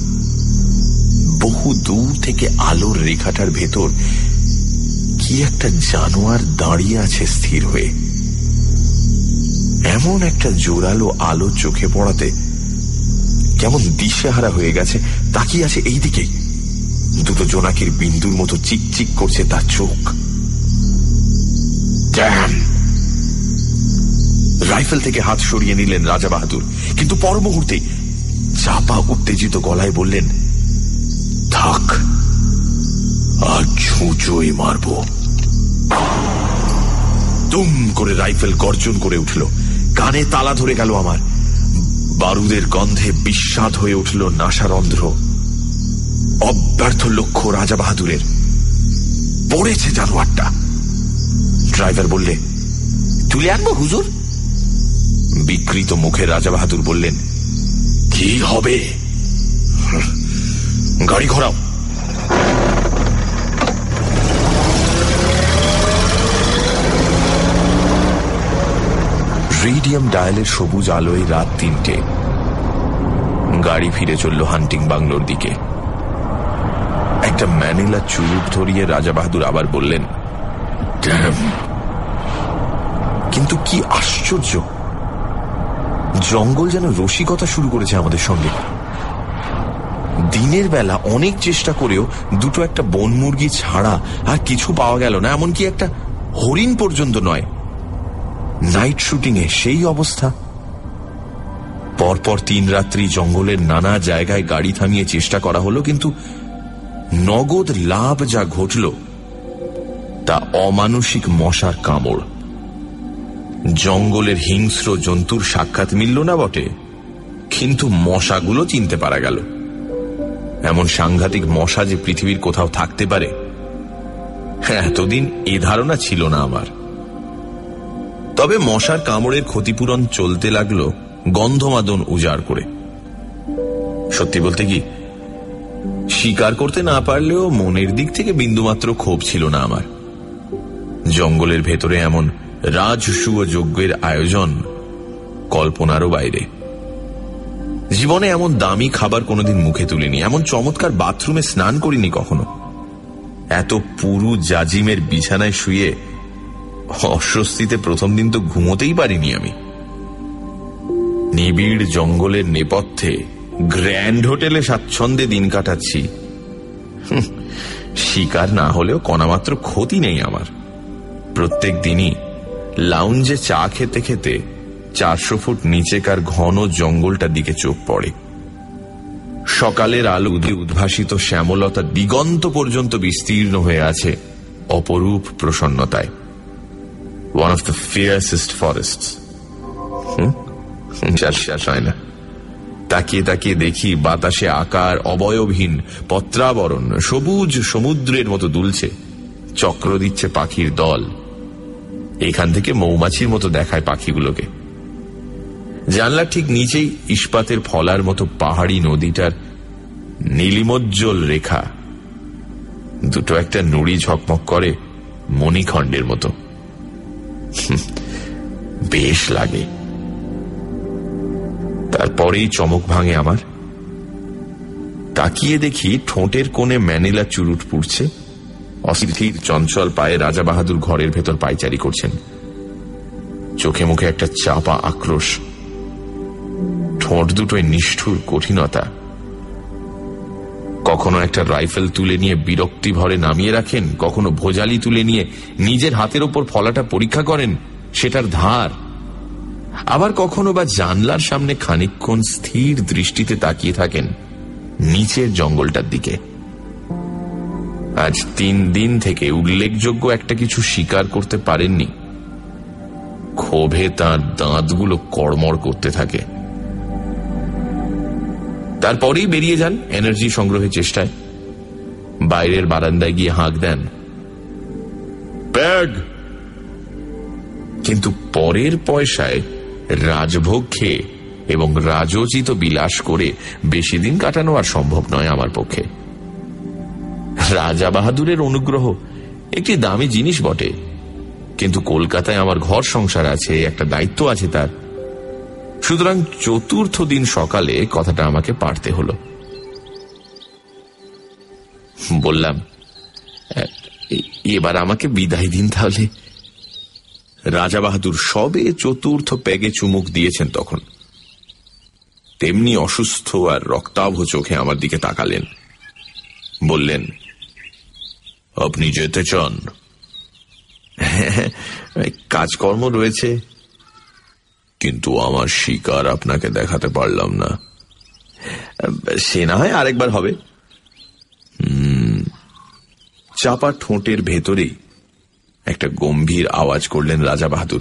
বহু দূর থেকে আলোর রেখাটার ভেতর কি একটা জানোয়ার দাঁড়িয়ে আছে স্থির হয়ে। এমন একটা জোরালো আলো চোখে পড়াতে কেমন দিশেহারা হয়ে গেছে। তাকিয়ে আছে এই দিকে। দুটো জোনাকির বিন্দুর মতো চিকচিক করছে তার চোখ। ড্যাম! রাইফেল থেকে হাত সরিয়ে নিলেন রাজা বাহাদুর, কিন্তু পর মুহূর্তেই চাপা উত্তেজিত গলায় বললেন, থাক, আর ছুঁচোই মারব। দুম করে রাইফেল গর্জন করে উঠল। কানে তালা ধরে গেল আমার। বারুদের গন্ধে বিস্বাদ হয়ে উঠল নাসারন্ধ্র। অব্যর্থ লক্ষ্য রাজা বাহাদুরের। পড়েছে জানোয়ারটা। ড্রাইভার বললে, তুলে আনবো হুজুর? বিকৃত মুখে রাজা বাহাদুর বললেন, কি হবে? গাড়ি ঘোরাও। রেডিয়াম ডায়ালের সবুজ আলোয় রাত তিনটে। গাড়ি ফিরে চলল হান্টিং বাংলোর দিকে। একটা ম্যানিলা চুরুট ধরিয়ে রাজা বাহাদুর আবার বললেন, ড্যাম! কিন্তু কি আশ্চর্য, জঙ্গল যেন রসিকতা শুরু করেছে আমাদের সঙ্গে। দিনের বেলা অনেক চেষ্টা করেও দুটো একটা বন মুরগি ছাড়া আর কিছু পাওয়া গেল না, এমনকি একটা হরিণ পর্যন্ত নয়। নাইট শুটিং এ সেই অবস্থা। পরপর তিন রাত্রি জঙ্গলের নানা জায়গায় গাড়ি থামিয়ে চেষ্টা করা হলো, কিন্তু নগদ লাভ যা ঘটল তা অমানুষিক মশার কামড়। জঙ্গলের হিংস্র জন্তুর সাক্ষাৎ মিলল না বটে, কিন্তু মশাগুলো চিনতে পারা গেল। এমন সাংঘাতিক মশা যে পৃথিবীর কোথাও থাকতে পারে, এতদিন এ ধারণা ছিল না আমার। তবে মশার কামড়ের ক্ষতিপূরণ চলতে লাগলো গন্ধমাদন উজাড় করে। সত্যি বলতে কি, শিকার করতে না পারলেও মনের দিক থেকে বিন্দুমাত্র ক্ষোভ ছিল না আমার। জঙ্গলের ভেতরে এমন রাজসূয় যজ্ঞের আয়োজন কল্পনারও বাইরে। জীবনে এমন দামি খাবার কোনোদিন মুখে তুলিনি, এমন চমৎকার বাথরুমে স্নান করিনি কখনো। এত পুরু জাজিমের বিছানায় শুয়ে অস্বস্তিতে প্রথম দিন তো ঘুমোতেই পারিনি আমি। নিবিড় জঙ্গলের নেপথ্যে গ্র্যান্ড হোটেলে স্বাচ্ছন্দ্যে দিন কাটাচ্ছি। শিকার না হলেও কণামাত্র ক্ষতি নেই আমার। প্রত্যেক দিনই লাউঞ্জে চা খেতে খেতে চারশো ফুট নিচেকার ঘন জঙ্গলটার দিকে চোখ পড়ে। সকালের আলো উদ্ভাসিত শ্যামলতা দিগন্ত পর্যন্ত বিস্তীর্ণ হয়ে আছে অপরূপ প্রসন্নতায়। One of the fiercest forest. শেষ হয় না। তাকিয়ে তাকিয়ে দেখি বাতাসে আকার অবয়বহীন পত্রাবরণ সবুজ সমুদ্রের মতো দুলছে, চক্র দিচ্ছে পাখির দল। এখান থেকে মৌমাছির মতো দেখায় পাখিগুলোকে। জানলার ঠিক নিচেই ইস্পাতের ফলার মতো পাহাড়ি নদীটার নীলিমোজ্জ্বল রেখা দুটো একটা নুড়ি ঝকমক করে মণিখণ্ডের মতো। বেশ লাগে। তারপরেই চমক ভাঙে আমার। তাকিয়ে দেখি ঠোঁটের কোণে ম্যানিলা চুরুট পুড়ছে। অস্থির চঞ্চল পায়ে রাজা বাহাদুর ঘরের ভেতর পায়চারি করছেন। চোখে মুখে একটা চাপা আক্রোশ, ঠোঁট দুটোয় নিষ্ঠুর কঠিনতা। কখনো একটা রাইফেল তুলে নিয়ে বিরক্তি ভরে নামিয়ে রাখেন, কখনো ভোজালি তুলে নিয়ে নিজের হাতের ওপর ফলাটা পরীক্ষা করেন, সেটার ধার। আবার কখনো বা জানলার সামনে খানিকক্ষণ স্থির দৃষ্টিতে তাকিয়ে থাকেন নিচের জঙ্গলটার দিকে। আজ তিন দিন থেকে উল্লেখযোগ্য একটা কিছু স্বীকার করতে পারেননি। ক্ষোভে তাঁর দাঁতগুলো কড়মড় করতে থাকে। তারপরেই বেরিয়ে যান এনার্জি সংগ্রহের চেষ্টায়। বাইরের বারান্দায় গিয়ে হাঁক দেন, ব্যাগ। কিন্তু পরের পয়সায় রাজভোগ খেয়ে এবং রাজোচিত বিলাস করে বেশি দিন কাটানো আর সম্ভব নয় আমার পক্ষে। রাজা বাহাদুরের অনুগ্রহ একটি দামি জিনিস বটে, কিন্তু কলকাতায় আমার ঘর সংসার আছে, একটা দায়িত্ব আছে তার। সুতরাং চতুর্থ দিন সকালে কথাটা আমাকে পারতে হলো। বললাম, এবার আমাকে বিদায় দিন তাহলে। রাজা বাহাদুর সবে চতুর্থ পেগে চুমুক দিয়েছেন তখন। তেমনি অসুস্থ আর রক্তাভ চোখে আমার দিকে তাকালেন। বললেন, আপনি যেতে চান? কাজকর্ম রয়েছে, কিন্তু আমার শিকার আপনাকে দেখাতে পারলাম না। সে না হয় আরেকবার হবে। হুম। চাপা ঠোঁটের ভেতরেই একটা গম্ভীর আওয়াজ করলেন রাজা বাহাদুর,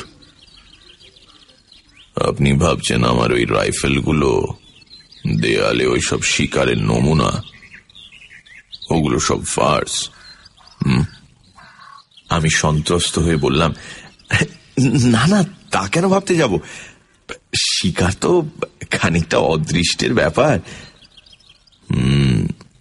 আপনি ভাবছেন আমার ওই রাইফেলগুলো দেয়ালে ওই সব শিকারের নমুনা? ওগুলো সব ফার্স। হুম। আমি সন্ত্রস্ত হয়ে বললাম, না না, তা কেন ভাবতে যাব? শিকার তো খানিকটা অদৃষ্টের ব্যাপার। হুম,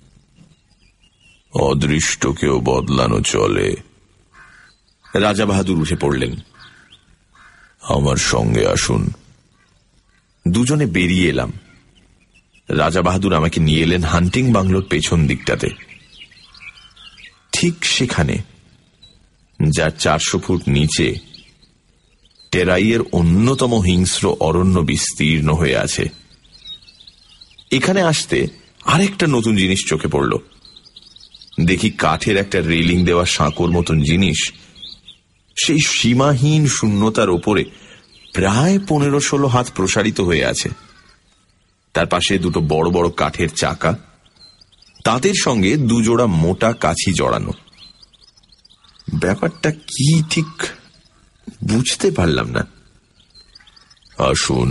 অদৃষ্টকেও বদলানো চলে। রাজা বাহাদুর উঠে পড়লেন। আমার সঙ্গে আসুন। দুজনে বেরিয়ে এলাম। রাজা বাহাদুর আমাকে নিয়ে এলেন হান্টিং বাংলোর পেছন দিকটাতে। ঠিক সেখানে, যার চারশো ফুট নিচে টেরাইয়ের অন্যতম হিংস্র অরণ্য বিস্তীর্ণ হয়ে আছে। এখানে আসতে আরেকটা নতুন জিনিস চোখে পড়ল। দেখি কাঠের একটা রেলিং দেওয়া সাঁকোর মতন জিনিস সেই সীমাহীন শূন্যতার ওপরে প্রায় পনেরো ষোলো হাত প্রসারিত হয়ে আছে। তার পাশে দুটো বড় বড় কাঠের চাকা, তাদের সঙ্গে দুজোড়া মোটা কাছি জড়ানো। ব্যাপারটা কি ঠিক বুঝতে পারলাম না। আসুন।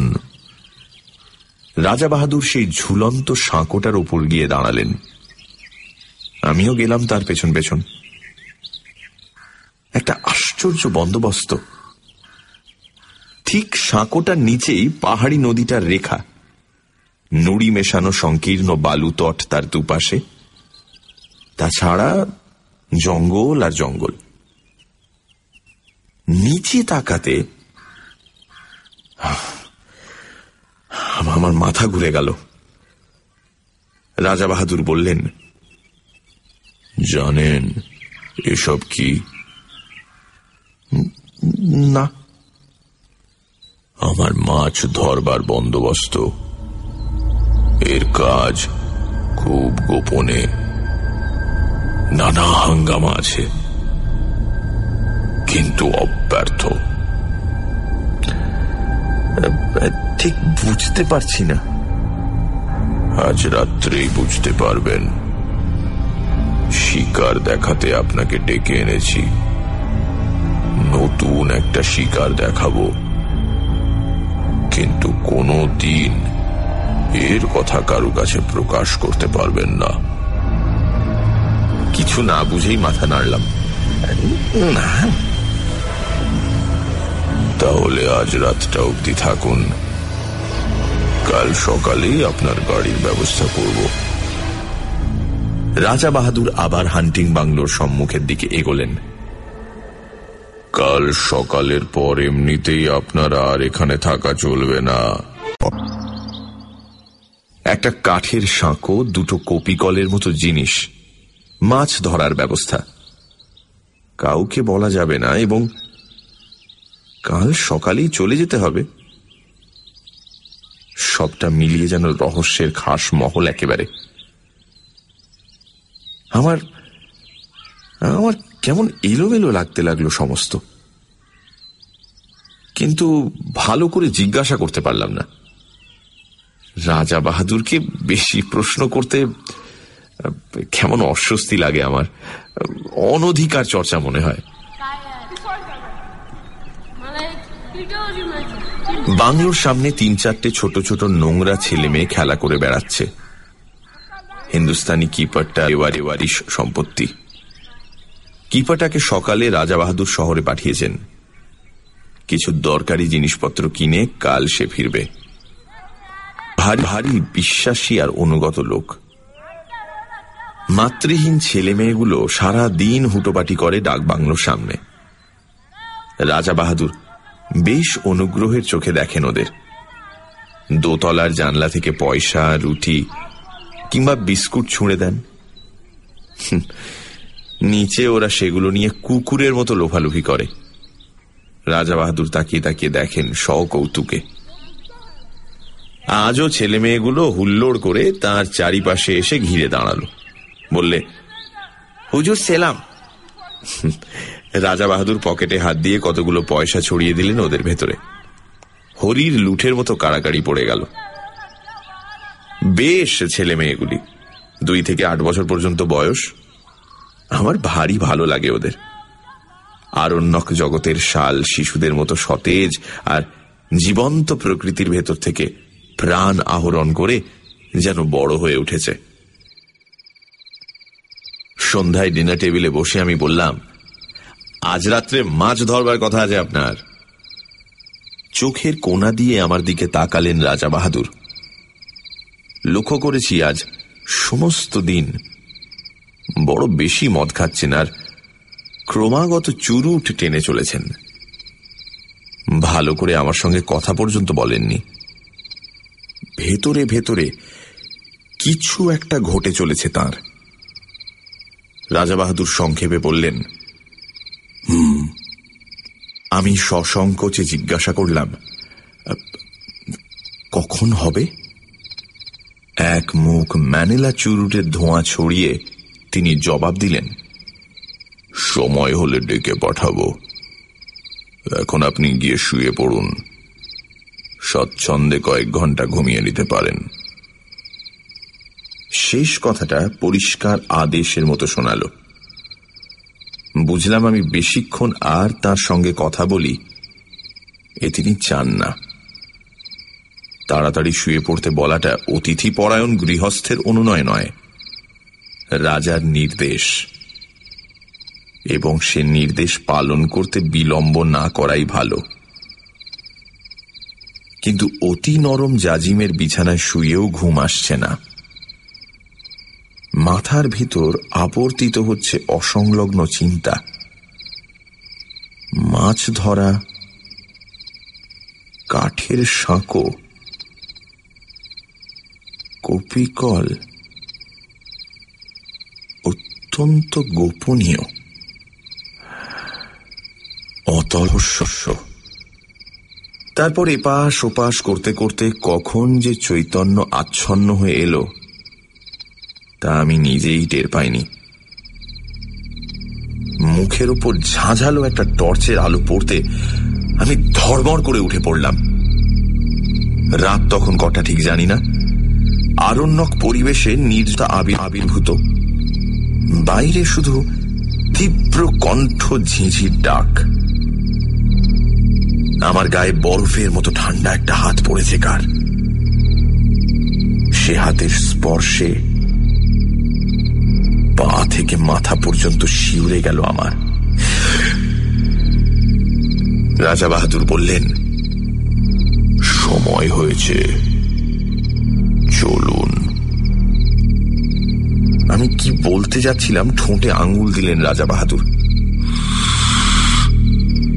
রাজা বাহাদুর সেই ঝুলন্ত সাঁকোটার উপর গিয়ে দাঁড়ালেন। আমিও গেলাম তার পেছন পেছন। একটা আশ্চর্য বন্দোবস্ত। ঠিক সাঁকোটার নিচেই পাহাড়ি নদীটার রেখা, নুড়ি মেশানো সংকীর্ণ বালু তট তার দুপাশে। তাছাড়া জঙ্গল আর জঙ্গল। নিচে তাকাতে আমার মাথা ঘুরে গেল। রাজা বাহাদুর বললেন, জানেন এসব কি? না। আমার মাছ ধরবার বন্দোবস্ত। এর কাজ খুব গোপনে, নানা হাঙ্গামা আছে, কিন্তু অব্যর্থ। ঠিক বুঝতে পারছি না। আজ রাত্রেই বুঝতে পারবেন। শিকার দেখাতে আপনাকে ডেকে এনেছি। নতুন একটা শিকার দেখাবো, কিন্তু কোনো দিন এর কথা কারো কাছে প্রকাশ করতে পারবেন না। কিছু না বুঝেই মাথা নাড়লাম। না। তাহলে আজ রাতটা অবধি থাকুন, কাল সকালেই আপনার গাড়ির ব্যবস্থা করব। রাজা বাহাদুর আবার হান্টিং বাংলোর সম্মুখের দিকে এগোলেন। কাল সকালের পর এমনিতেই আপনারা আর এখানে থাকা চলবে না। একটা কাঠের সাঁকো, দুটো কপিকলের মতো জিনিস, মাছ ধরার ব্যবস্থা, কাউকে বলা যাবে না, এবং কাল সকালেই চলে যেতে হবে। সবটা মিলিয়ে যেন রহস্যের খাস মহল একেবারে। আমার আমার কেমন এলোমেলো লাগতে লাগলো সমস্ত, কিন্তু ভালো করে জিজ্ঞাসা করতে পারলাম না। রাজা বাহাদুরকে বেশি প্রশ্ন করতে কেমন অস্বস্তি লাগে আমার, অনধিকার চর্চা মনে হয়। বাংলোর সামনে তিন চারটে ছোট ছোট নোংরা ছেলে মেয়ে খেলা করে বেড়াচ্ছে। হিন্দুস্তানি কিপারটা এবারে এবারই সম্পত্তি। কিপারটাকে সকালে রাজা বাহাদুর শহরে পাঠিয়েছেন, কিছু দরকারি জিনিসপত্র কিনে কাল সে ফিরবে। ভারী ভারী বিশ্বাসী আর অনুগত লোক। মাতৃহীন ছেলে মেয়েগুলো সারা দিন হুটোপাটি করে ডাক বাংলোর সামনে। রাজা বাহাদুর বেশ অনুগ্রহের চোখে দেখেন ওদের। দোতলার জানলা থেকে পয়সা, রুটি কিংবা বিস্কুট ছুঁড়ে দেন। নিচে ওরা সেগুলো নিয়ে কুকুরের মতো লোফালুফি করে। রাজা বাহাদুর তাকিয়ে তাকিয়ে দেখেন সকৌতুকে। আজও ছেলে মেয়েগুলো হুল্লোড় করে তার চারিপাশে এসে ঘিরে দাঁড়ালো। বললে, হুজুর সেলাম। রাজা বাহাদুর পকেটে হাত দিয়ে কতগুলো পয়সা ছড়িয়ে দিলেন ওদের ভেতরে। হরির লুঠের মতো কাড়াকাড়ি পড়ে গেল। বেশ ছেলে মেয়েগুলি, দুই থেকে আট বছর পর্যন্ত বয়স। আমার ভারী ভালো লাগে ওদের। আরণ্যক জগতের শাল শিশুদের মতো সতেজ আর জীবন্ত প্রকৃতির ভেতর থেকে প্রাণ আহরণ করে যেন বড় হয়ে উঠেছে। সন্ধ্যায় ডিনার টেবিলে বসে আমি বললাম, আজ রাত্রে মাছ ধরবার কথা আছে আপনার। চোখের কোনা দিয়ে আমার দিকে তাকালেন রাজা বাহাদুর। লক্ষ্য করেছি আজ সমস্ত দিন বড় বেশি মদ খাচ্ছেন আর ক্রমাগত চুরুট টেনে চলেছেন। ভালো করে আমার সঙ্গে কথা পর্যন্ত বলেননি। ভেতরে ভেতরে কিছু একটা ঘটে চলেছে তাঁর। রাজা বাহাদুর সংক্ষেপে বললেন, হুম। আমি সসংকোচে জিজ্ঞাসা করলাম, কখন হবে? এক মুখ ম্যানিলা চুরুটের ধোঁয়া ছড়িয়ে তিনি জবাব দিলেন, সময় হলে ডেকে পাঠাবো। এখন আপনি গিয়ে শুয়ে পড়ুন, স্বচ্ছন্দে কয়েক ঘন্টা ঘুমিয়ে নিতে পারেন। শেষ কথাটা পরিষ্কার আদেশের মতো শোনালো। বুঝলাম আমি বেশিক্ষণ আর তার সঙ্গে কথা বলি এ তিনি চান না। তাড়াতাড়ি শুয়ে পড়তে বলাটা অতিথি পরায়ণ গৃহস্থের অনুনয় নয়, রাজার নির্দেশ, এবং সে নির্দেশ পালন করতে বিলম্ব না করাই ভালো। কিন্তু অতি নরম জাজিমের বিছানায় শুয়েও ঘুম আসছে না। মাথার ভিতর আবর্তিত হচ্ছে অসংলগ্ন চিন্তা। মাছ ধরা, কাঠের সাঁকো, কপিকল, অত্যন্ত গোপনীয়, অতলস্য। তারপর এপাশ ওপাশ করতে করতে কখন যে চৈতন্য আচ্ছন্ন হয়ে এলো তা আমি নিজেই টের পাইনি। মুখের উপর ঝাঁঝালো একটা টর্চের আলো পড়তে আমি ধড়মড় করে উঠে পড়লাম। রাত তখন কটা ঠিক জানি না। আরণ্যক পরিবেশে নির্জনতা আবির্ভূত। বাইরে শুধু তীব্র কণ্ঠ ঝিঁঝির ডাক। আমার গায়ে বরফের মতো ঠান্ডা একটা হাত পড়েছে কার। সে হাতের স্পর্শে পা থেকে মাথা পর্যন্ত শিউরে গেল আমার। রাজা বাহাদুর বললেন, সময় হয়েছে, চলুন। আমি কি বলতে যাচ্ছিলাম ঠোঁটে আঙুল দিলেন রাজা বাহাদুর।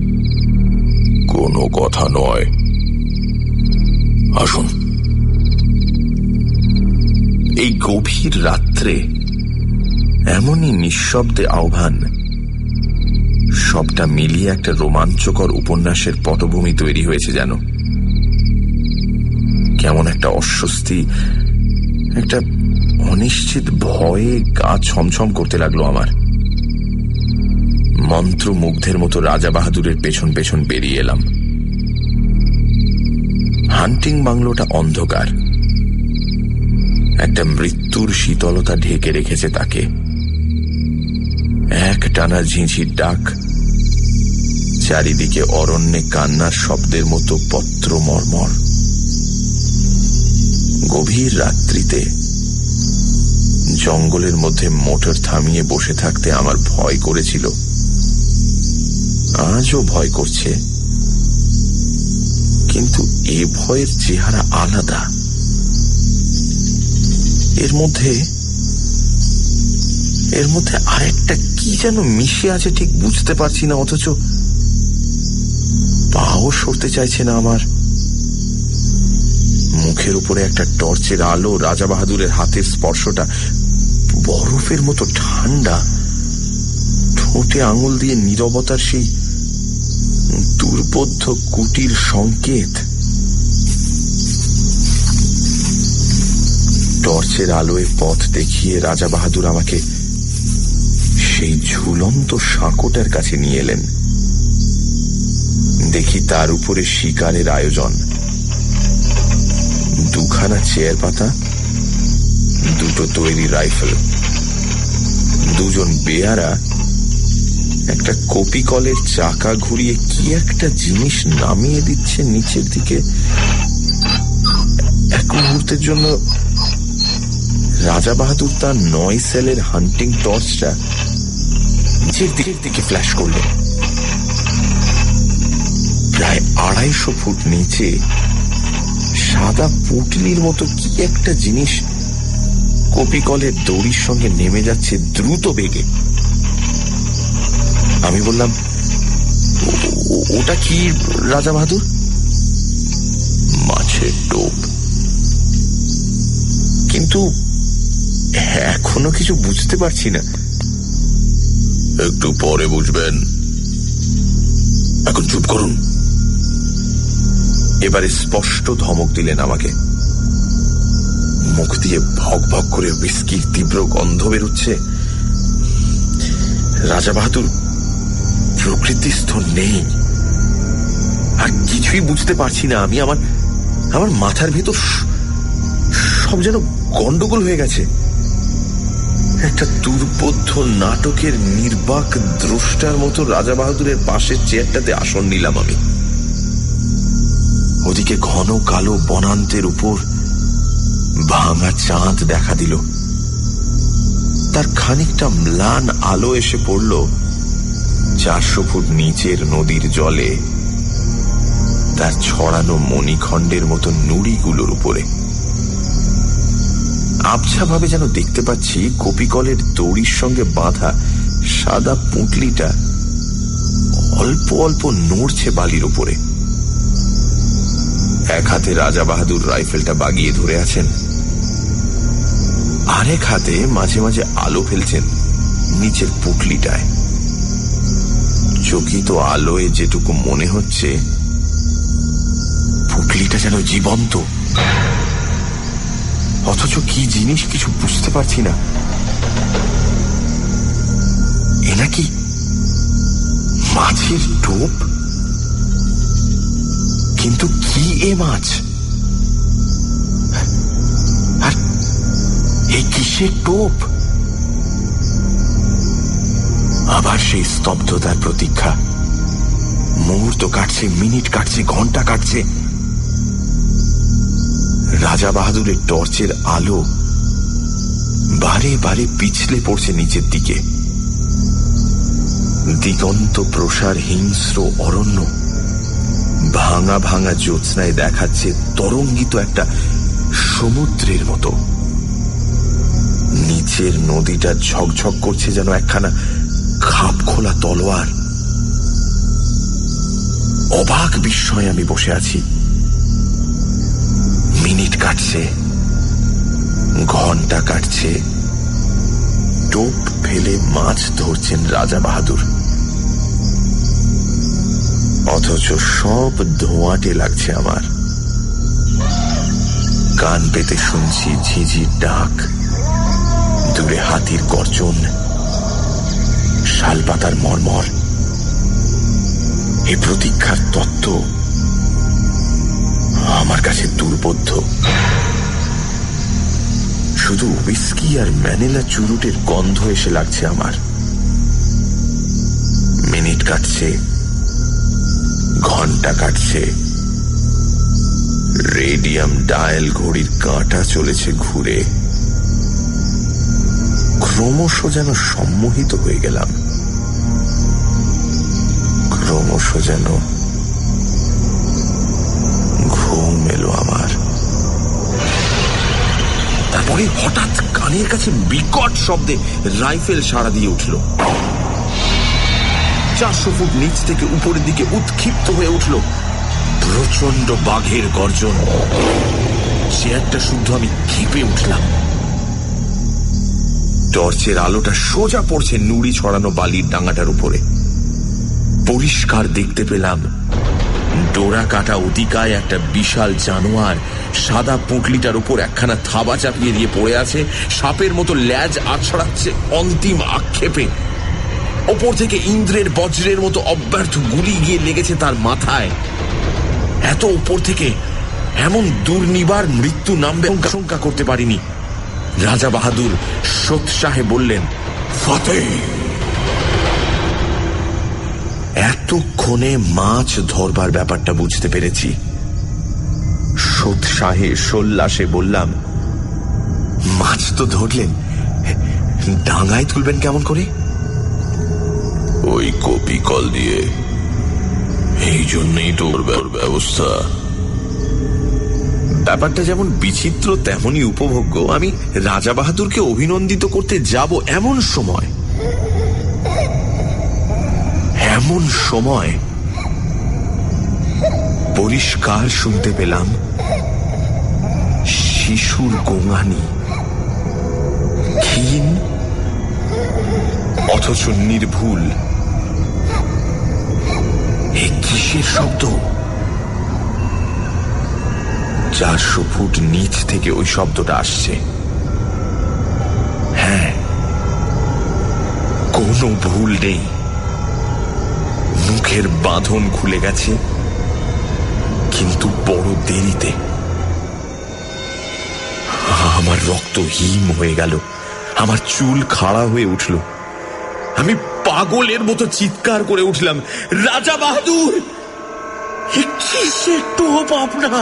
কোনো কথা নয়, আসুন। এই গভীর রাত্রে এমনই নিঃশব্দে আহ্বান, সবটা মিলিয়ে একটা রোমাঞ্চকর উপন্যাসের পটভূমি তৈরি হয়েছে যেন। কেমন একটা অস্বস্তি, একটা অনিশ্চিত ভয়ে গা ছমছম করতে লাগলো আমার। মন্ত্রমুগ্ধের মতো রাজা বাহাদুরের পেছন পেছন বেরিয়ে এলাম। হান্টিং বাংলোটা অন্ধকার, একটা মৃত্যুর শীতলতা ঢেকে রেখেছে তাকে। এক টানা ঝিঁঝির ডাক, চারিদিকে অরণ্যে কান্নার শব্দের মতো পত্র মর্মর। গভীর রাত্রিতে জঙ্গলের মধ্যে মোটর থামিয়ে বসে থাকতে আমার ভয় করেছিল, আজও ভয় করছে, কিন্তু এ ভয়ের চেহারা আলাদা। এর মধ্যে এর মধ্যে আরেকটা কি যেন মিশে আছে, ঠিক বুঝতে পারছি না, অথচ পাও সরতে চাইছে না আমার। মুখের উপরে একটা টর্চের আলো, রাজা বাহাদুরের হাতের স্পর্শটা বরফের মতো ঠান্ডা, ঠোঁটে আঙুল দিয়ে নীরবতার সেই দুর্বোধ্য কুটির সংকেত। টর্চের আলোয় পথ দেখিয়ে রাজা বাহাদুর আমাকে সেই ঝুলন্ত সাঁকোটার কাছে নিয়ে এলেন। দেখি তার উপরে শিকারের আয়োজন, দুখানা চেয়ার পাতা, দুটো তৈরি রাইফেল, দুজন বেয়ারা, একটা কপি কলের চাকা ঘুরিয়ে কি একটা জিনিস নামিয়ে দিচ্ছে নিচের দিকে। এক মুহূর্তের জন্য রাজা বাহাদুর তার নয় সেলের হান্টিং টর্চটা নিচের দিকের দিকে ফ্ল্যাশ করলেন। প্রায় আড়াইশো ফুট নিচে সাদা পুটলির মতো কি একটা জিনিস কপি কলের দড়ির সঙ্গে নেমে যাচ্ছে দ্রুত বেগে। আমি বললাম, ওটা কি রাজা বাহাদুর? মাছের টোপ। কিন্তু এখনো কিছু বুঝতে পারছি না। একটু পরে বুঝবেন, এখন চুপ করুন। এবারে স্পষ্ট ধমক দিলেন আমাকে। মুখ দিয়ে ভক ভক করে হুইস্কির তীব্র গন্ধ বেরোচ্ছে। রাজা বাহাদুর প্রকৃতিস্থ নেই, আর কিছুই বুঝতে পারছি না আমি। আমার আমার মাথার ভেতর সব যেন গন্ডগোল হয়ে গেছে। একটা দুর্বোধ্য নাটকের নির্বাক দ্রষ্টার মতো রাজা বাহাদুরের পাশের চেয়ারটাতে আসন নিলাম আমি। ওদিকে ঘন কালো বনান্তের উপর ভাঙা চাঁদ দেখা দিল। তার খানিকটা ম্লান আলো এসে পড়ল চারশো ফুট নিচের নদীর জলে, তার ছড়ানো মণিখণ্ডের মতো নুড়িগুলোর উপরে। আবছাভাবে যেন দেখতে পাচ্ছি কপিকলের দড়ির সঙ্গে বাঁধা সাদা পুঁটলিটা অল্প অল্প নড়ছে বালির উপরে। এক হাতে রাজা বাহাদুর রাইফেলটা বাগিয়ে ধরে আছেন, আরেক হাতে মাঝে মাঝে আলো ফেলছেন নিচের পুঁটলিটায়। চকিত আলোয় যেটুকু মনে হচ্ছে পুঁটলিটা যেন জীবন্ত, অথচ কি জিনিস কিছু বুঝতে পারছি না। এ নাকি মাছের টোপ? কিন্তু কি এ মাছ? আর এই কিসের টোপ? আবার সেই স্তব্ধতার প্রতীক্ষা। মুহূর্ত কাটছে, মিনিট কাটছে, ঘন্টা কাটছে। রাজা বাহাদুরের টর্চের আলো বারে বারে পিছলে পড়ছে নিচের দিকে। দিগন্ত প্রসার হিংস্র অরণ্য ভাঙা ভাঙা জ্যোৎস্নায় দেখাচ্ছে তরঙ্গিত একটা সমুদ্রের মতো। নিচের নদীটা ঝকঝক করছে যেন একখানা খাপ খোলা তলোয়ার। অবাক বিস্ময়ে আমি বসে আছি। মিনিট কাটছে, ঘন্টা কাটছে, টোপ ফেলে মাছ ধরছেন রাজা বাহাদুর, অথচ সব ধোঁয়াটে লাগছে আমার। কান পেতে শুনছি ঝিঝির ডাক, দূরে হাতির গর্জন, শালপাতার মর্মর। এ প্রতীক্ষার তত্ত্ব আমার কাছে দুর্বোধ্য। শুধু উইস্কি আর ম্যানিলা চুরুটের গন্ধ এসে লাগছে আমার। মিনিট কাটছে, ঘন্টা কাটছে, রেডিয়াম ডায়াল ঘড়ির কাঁটা চলেছে ঘুরে। ক্রমশ যেন সম্মোহিত হয়ে গেলাম, ক্রমশ যেন ঘুম এলো আমার। তারপরে হঠাৎ কানের কাছে বিকট শব্দে রাইফেল সাড়া দিয়ে উঠল। চারশো ফুট নিচ থেকে উপরের দিকে উৎক্ষিপ্ত হয়ে উঠল প্রচন্ড বাঘের গর্জন। সে একটা শুদ্ধ আমি ক্ষেপে উঠলাম। টর্চের আলোটা সোজা পড়ছে নুড়ি ছড়ানো বালির ডাঙাটার উপরে। পরিষ্কার দেখতে পেলাম ডোরা কাটা অতিকায় একটা বিশাল জানোয়ার সাদা পুঁটলিটার উপর একখানা থাবা চাপিয়ে দিয়ে পড়ে আছে, সাপের মতো ল্যাজ আছড়াচ্ছে অন্তিম আক্ষেপে। ওপর থেকে ইন্দ্রের বজ্রের মতো অব্যর্থ গুলি গিয়ে লেগেছে তার মাথায়। এত উপর থেকে এমন দুর্নিবার মৃত্যু নামবে আশঙ্কা করতে পারিনি। রাজা বাহাদুর সোৎসাহে বললেন, ফতেহ। এতক্ষণে মাছ ধরবার ব্যাপারটা বুঝতে পেরেছি। সোৎসাহে সোল্লাসে বললাম, মাছ তো ধরলেন, ডাঙায় তুলবেন কেমন করে? ওই কপি কল দিয়ে, এই জন্যই তো ওর ব্যবস্থা। ব্যাপারটা যেমন বিচিত্র তেমনই উপভোগ্য। আমি রাজা বাহাদুরকে অভিনন্দিত করতে যাব এমন সময় এমন সময় পরিষ্কার শুনতে পেলাম শিশুর গোঙানি, ক্ষীণ অথচ নির্ভুল। এ কিসের শব্দ? চারশো ফুট নিচ থেকে ওই শব্দটা আসছে। হ্যাঁ, কোনো ভুল নেই। মুখের বাঁধন খুলে গেছে, কিন্তু বড় দেরিতে। আমার রক্ত হিম হয়ে গেল, আমার চুল খাড়া হয়ে উঠল। আমি পাগলের মতো চিৎকার করে উঠলাম, রাজা বাহাদুর, কিসের টোপ আপনার?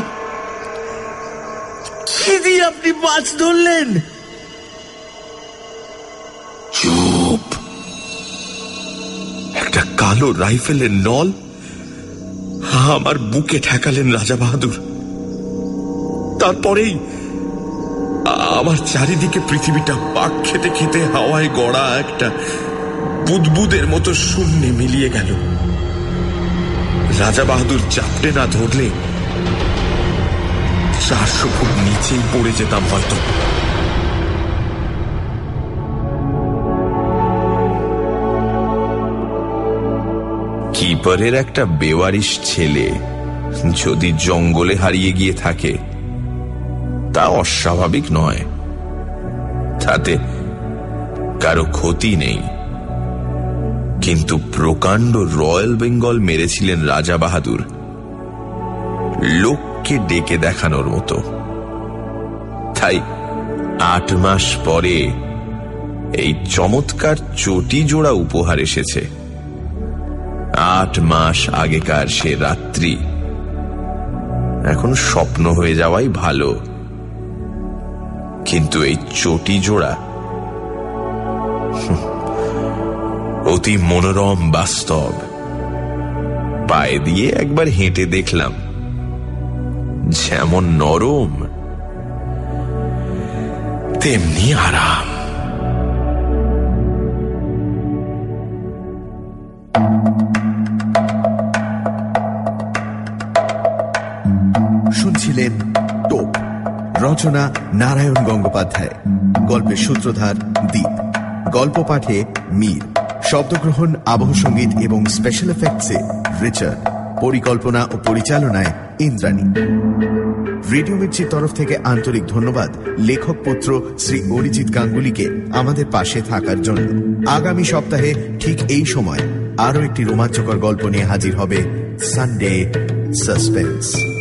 কি দিয়ে আপনি মাছ ধরলেন? চুপ! একটা কালো রাইফেলের নল আমার বুকে ঠেকালেন রাজা বাহাদুর। তারপরেই আমার চারিদিকে পৃথিবীটা পাক খেতে খেতে হাওয়ায় গড়া একটা বুদবুদের মতো শূন্যে মিলিয়ে গেল। রাজা বাহাদুর চাপড়ে না ধরলে চারশো ফুট নিচেই পড়ে যেতাম হয়তো। কিপারের একটা বেওয়ারিশ ছেলে যদি জঙ্গলে হারিয়ে গিয়ে থাকে তা অস্বাভাবিক নয়, তাতে কারো ক্ষতি নেই। কিন্তু প্রকাণ্ড রয়্যাল বেঙ্গল মেরেছিলেন রাজা বাহাদুর, লোককে ডেকে দেখানোর মতো। তাই আট মাস পরে এই চমৎকার চটি জোড়া উপহার এসেছে। আট মাস আগেকার সে রাত্রি এখন স্বপ্ন হয়ে যাওয়াই ভালো। কিন্তু এই চটি জোড়া অতি মনোরম বাস্তব। পায়ে দিয়ে একবার হেঁটে দেখলাম, যেমন নরম তেমনি আরাম। ছিলেন টোপ। রচনা নারায়ণ গঙ্গোপাধ্যায়। গল্পের সূত্রধার দ্বীপ। গল্প পাঠে মীর। শব্দগ্রহণ, আবহ সঙ্গীত এবং স্পেশাল এফেক্টসে রিচার্ড। পরিকল্পনা ও পরিচালনায় ইন্দ্রাণী। রেডিও মির্চির তরফ থেকে আন্তরিক ধন্যবাদ লেখক পুত্র শ্রী অরিজিৎ গাঙ্গুলিকে আমাদের পাশে থাকার জন্য। আগামী সপ্তাহে ঠিক এই সময় আরো একটি রোমাঞ্চকর গল্প নিয়ে হাজির হবে সানডে সাসপেন্স।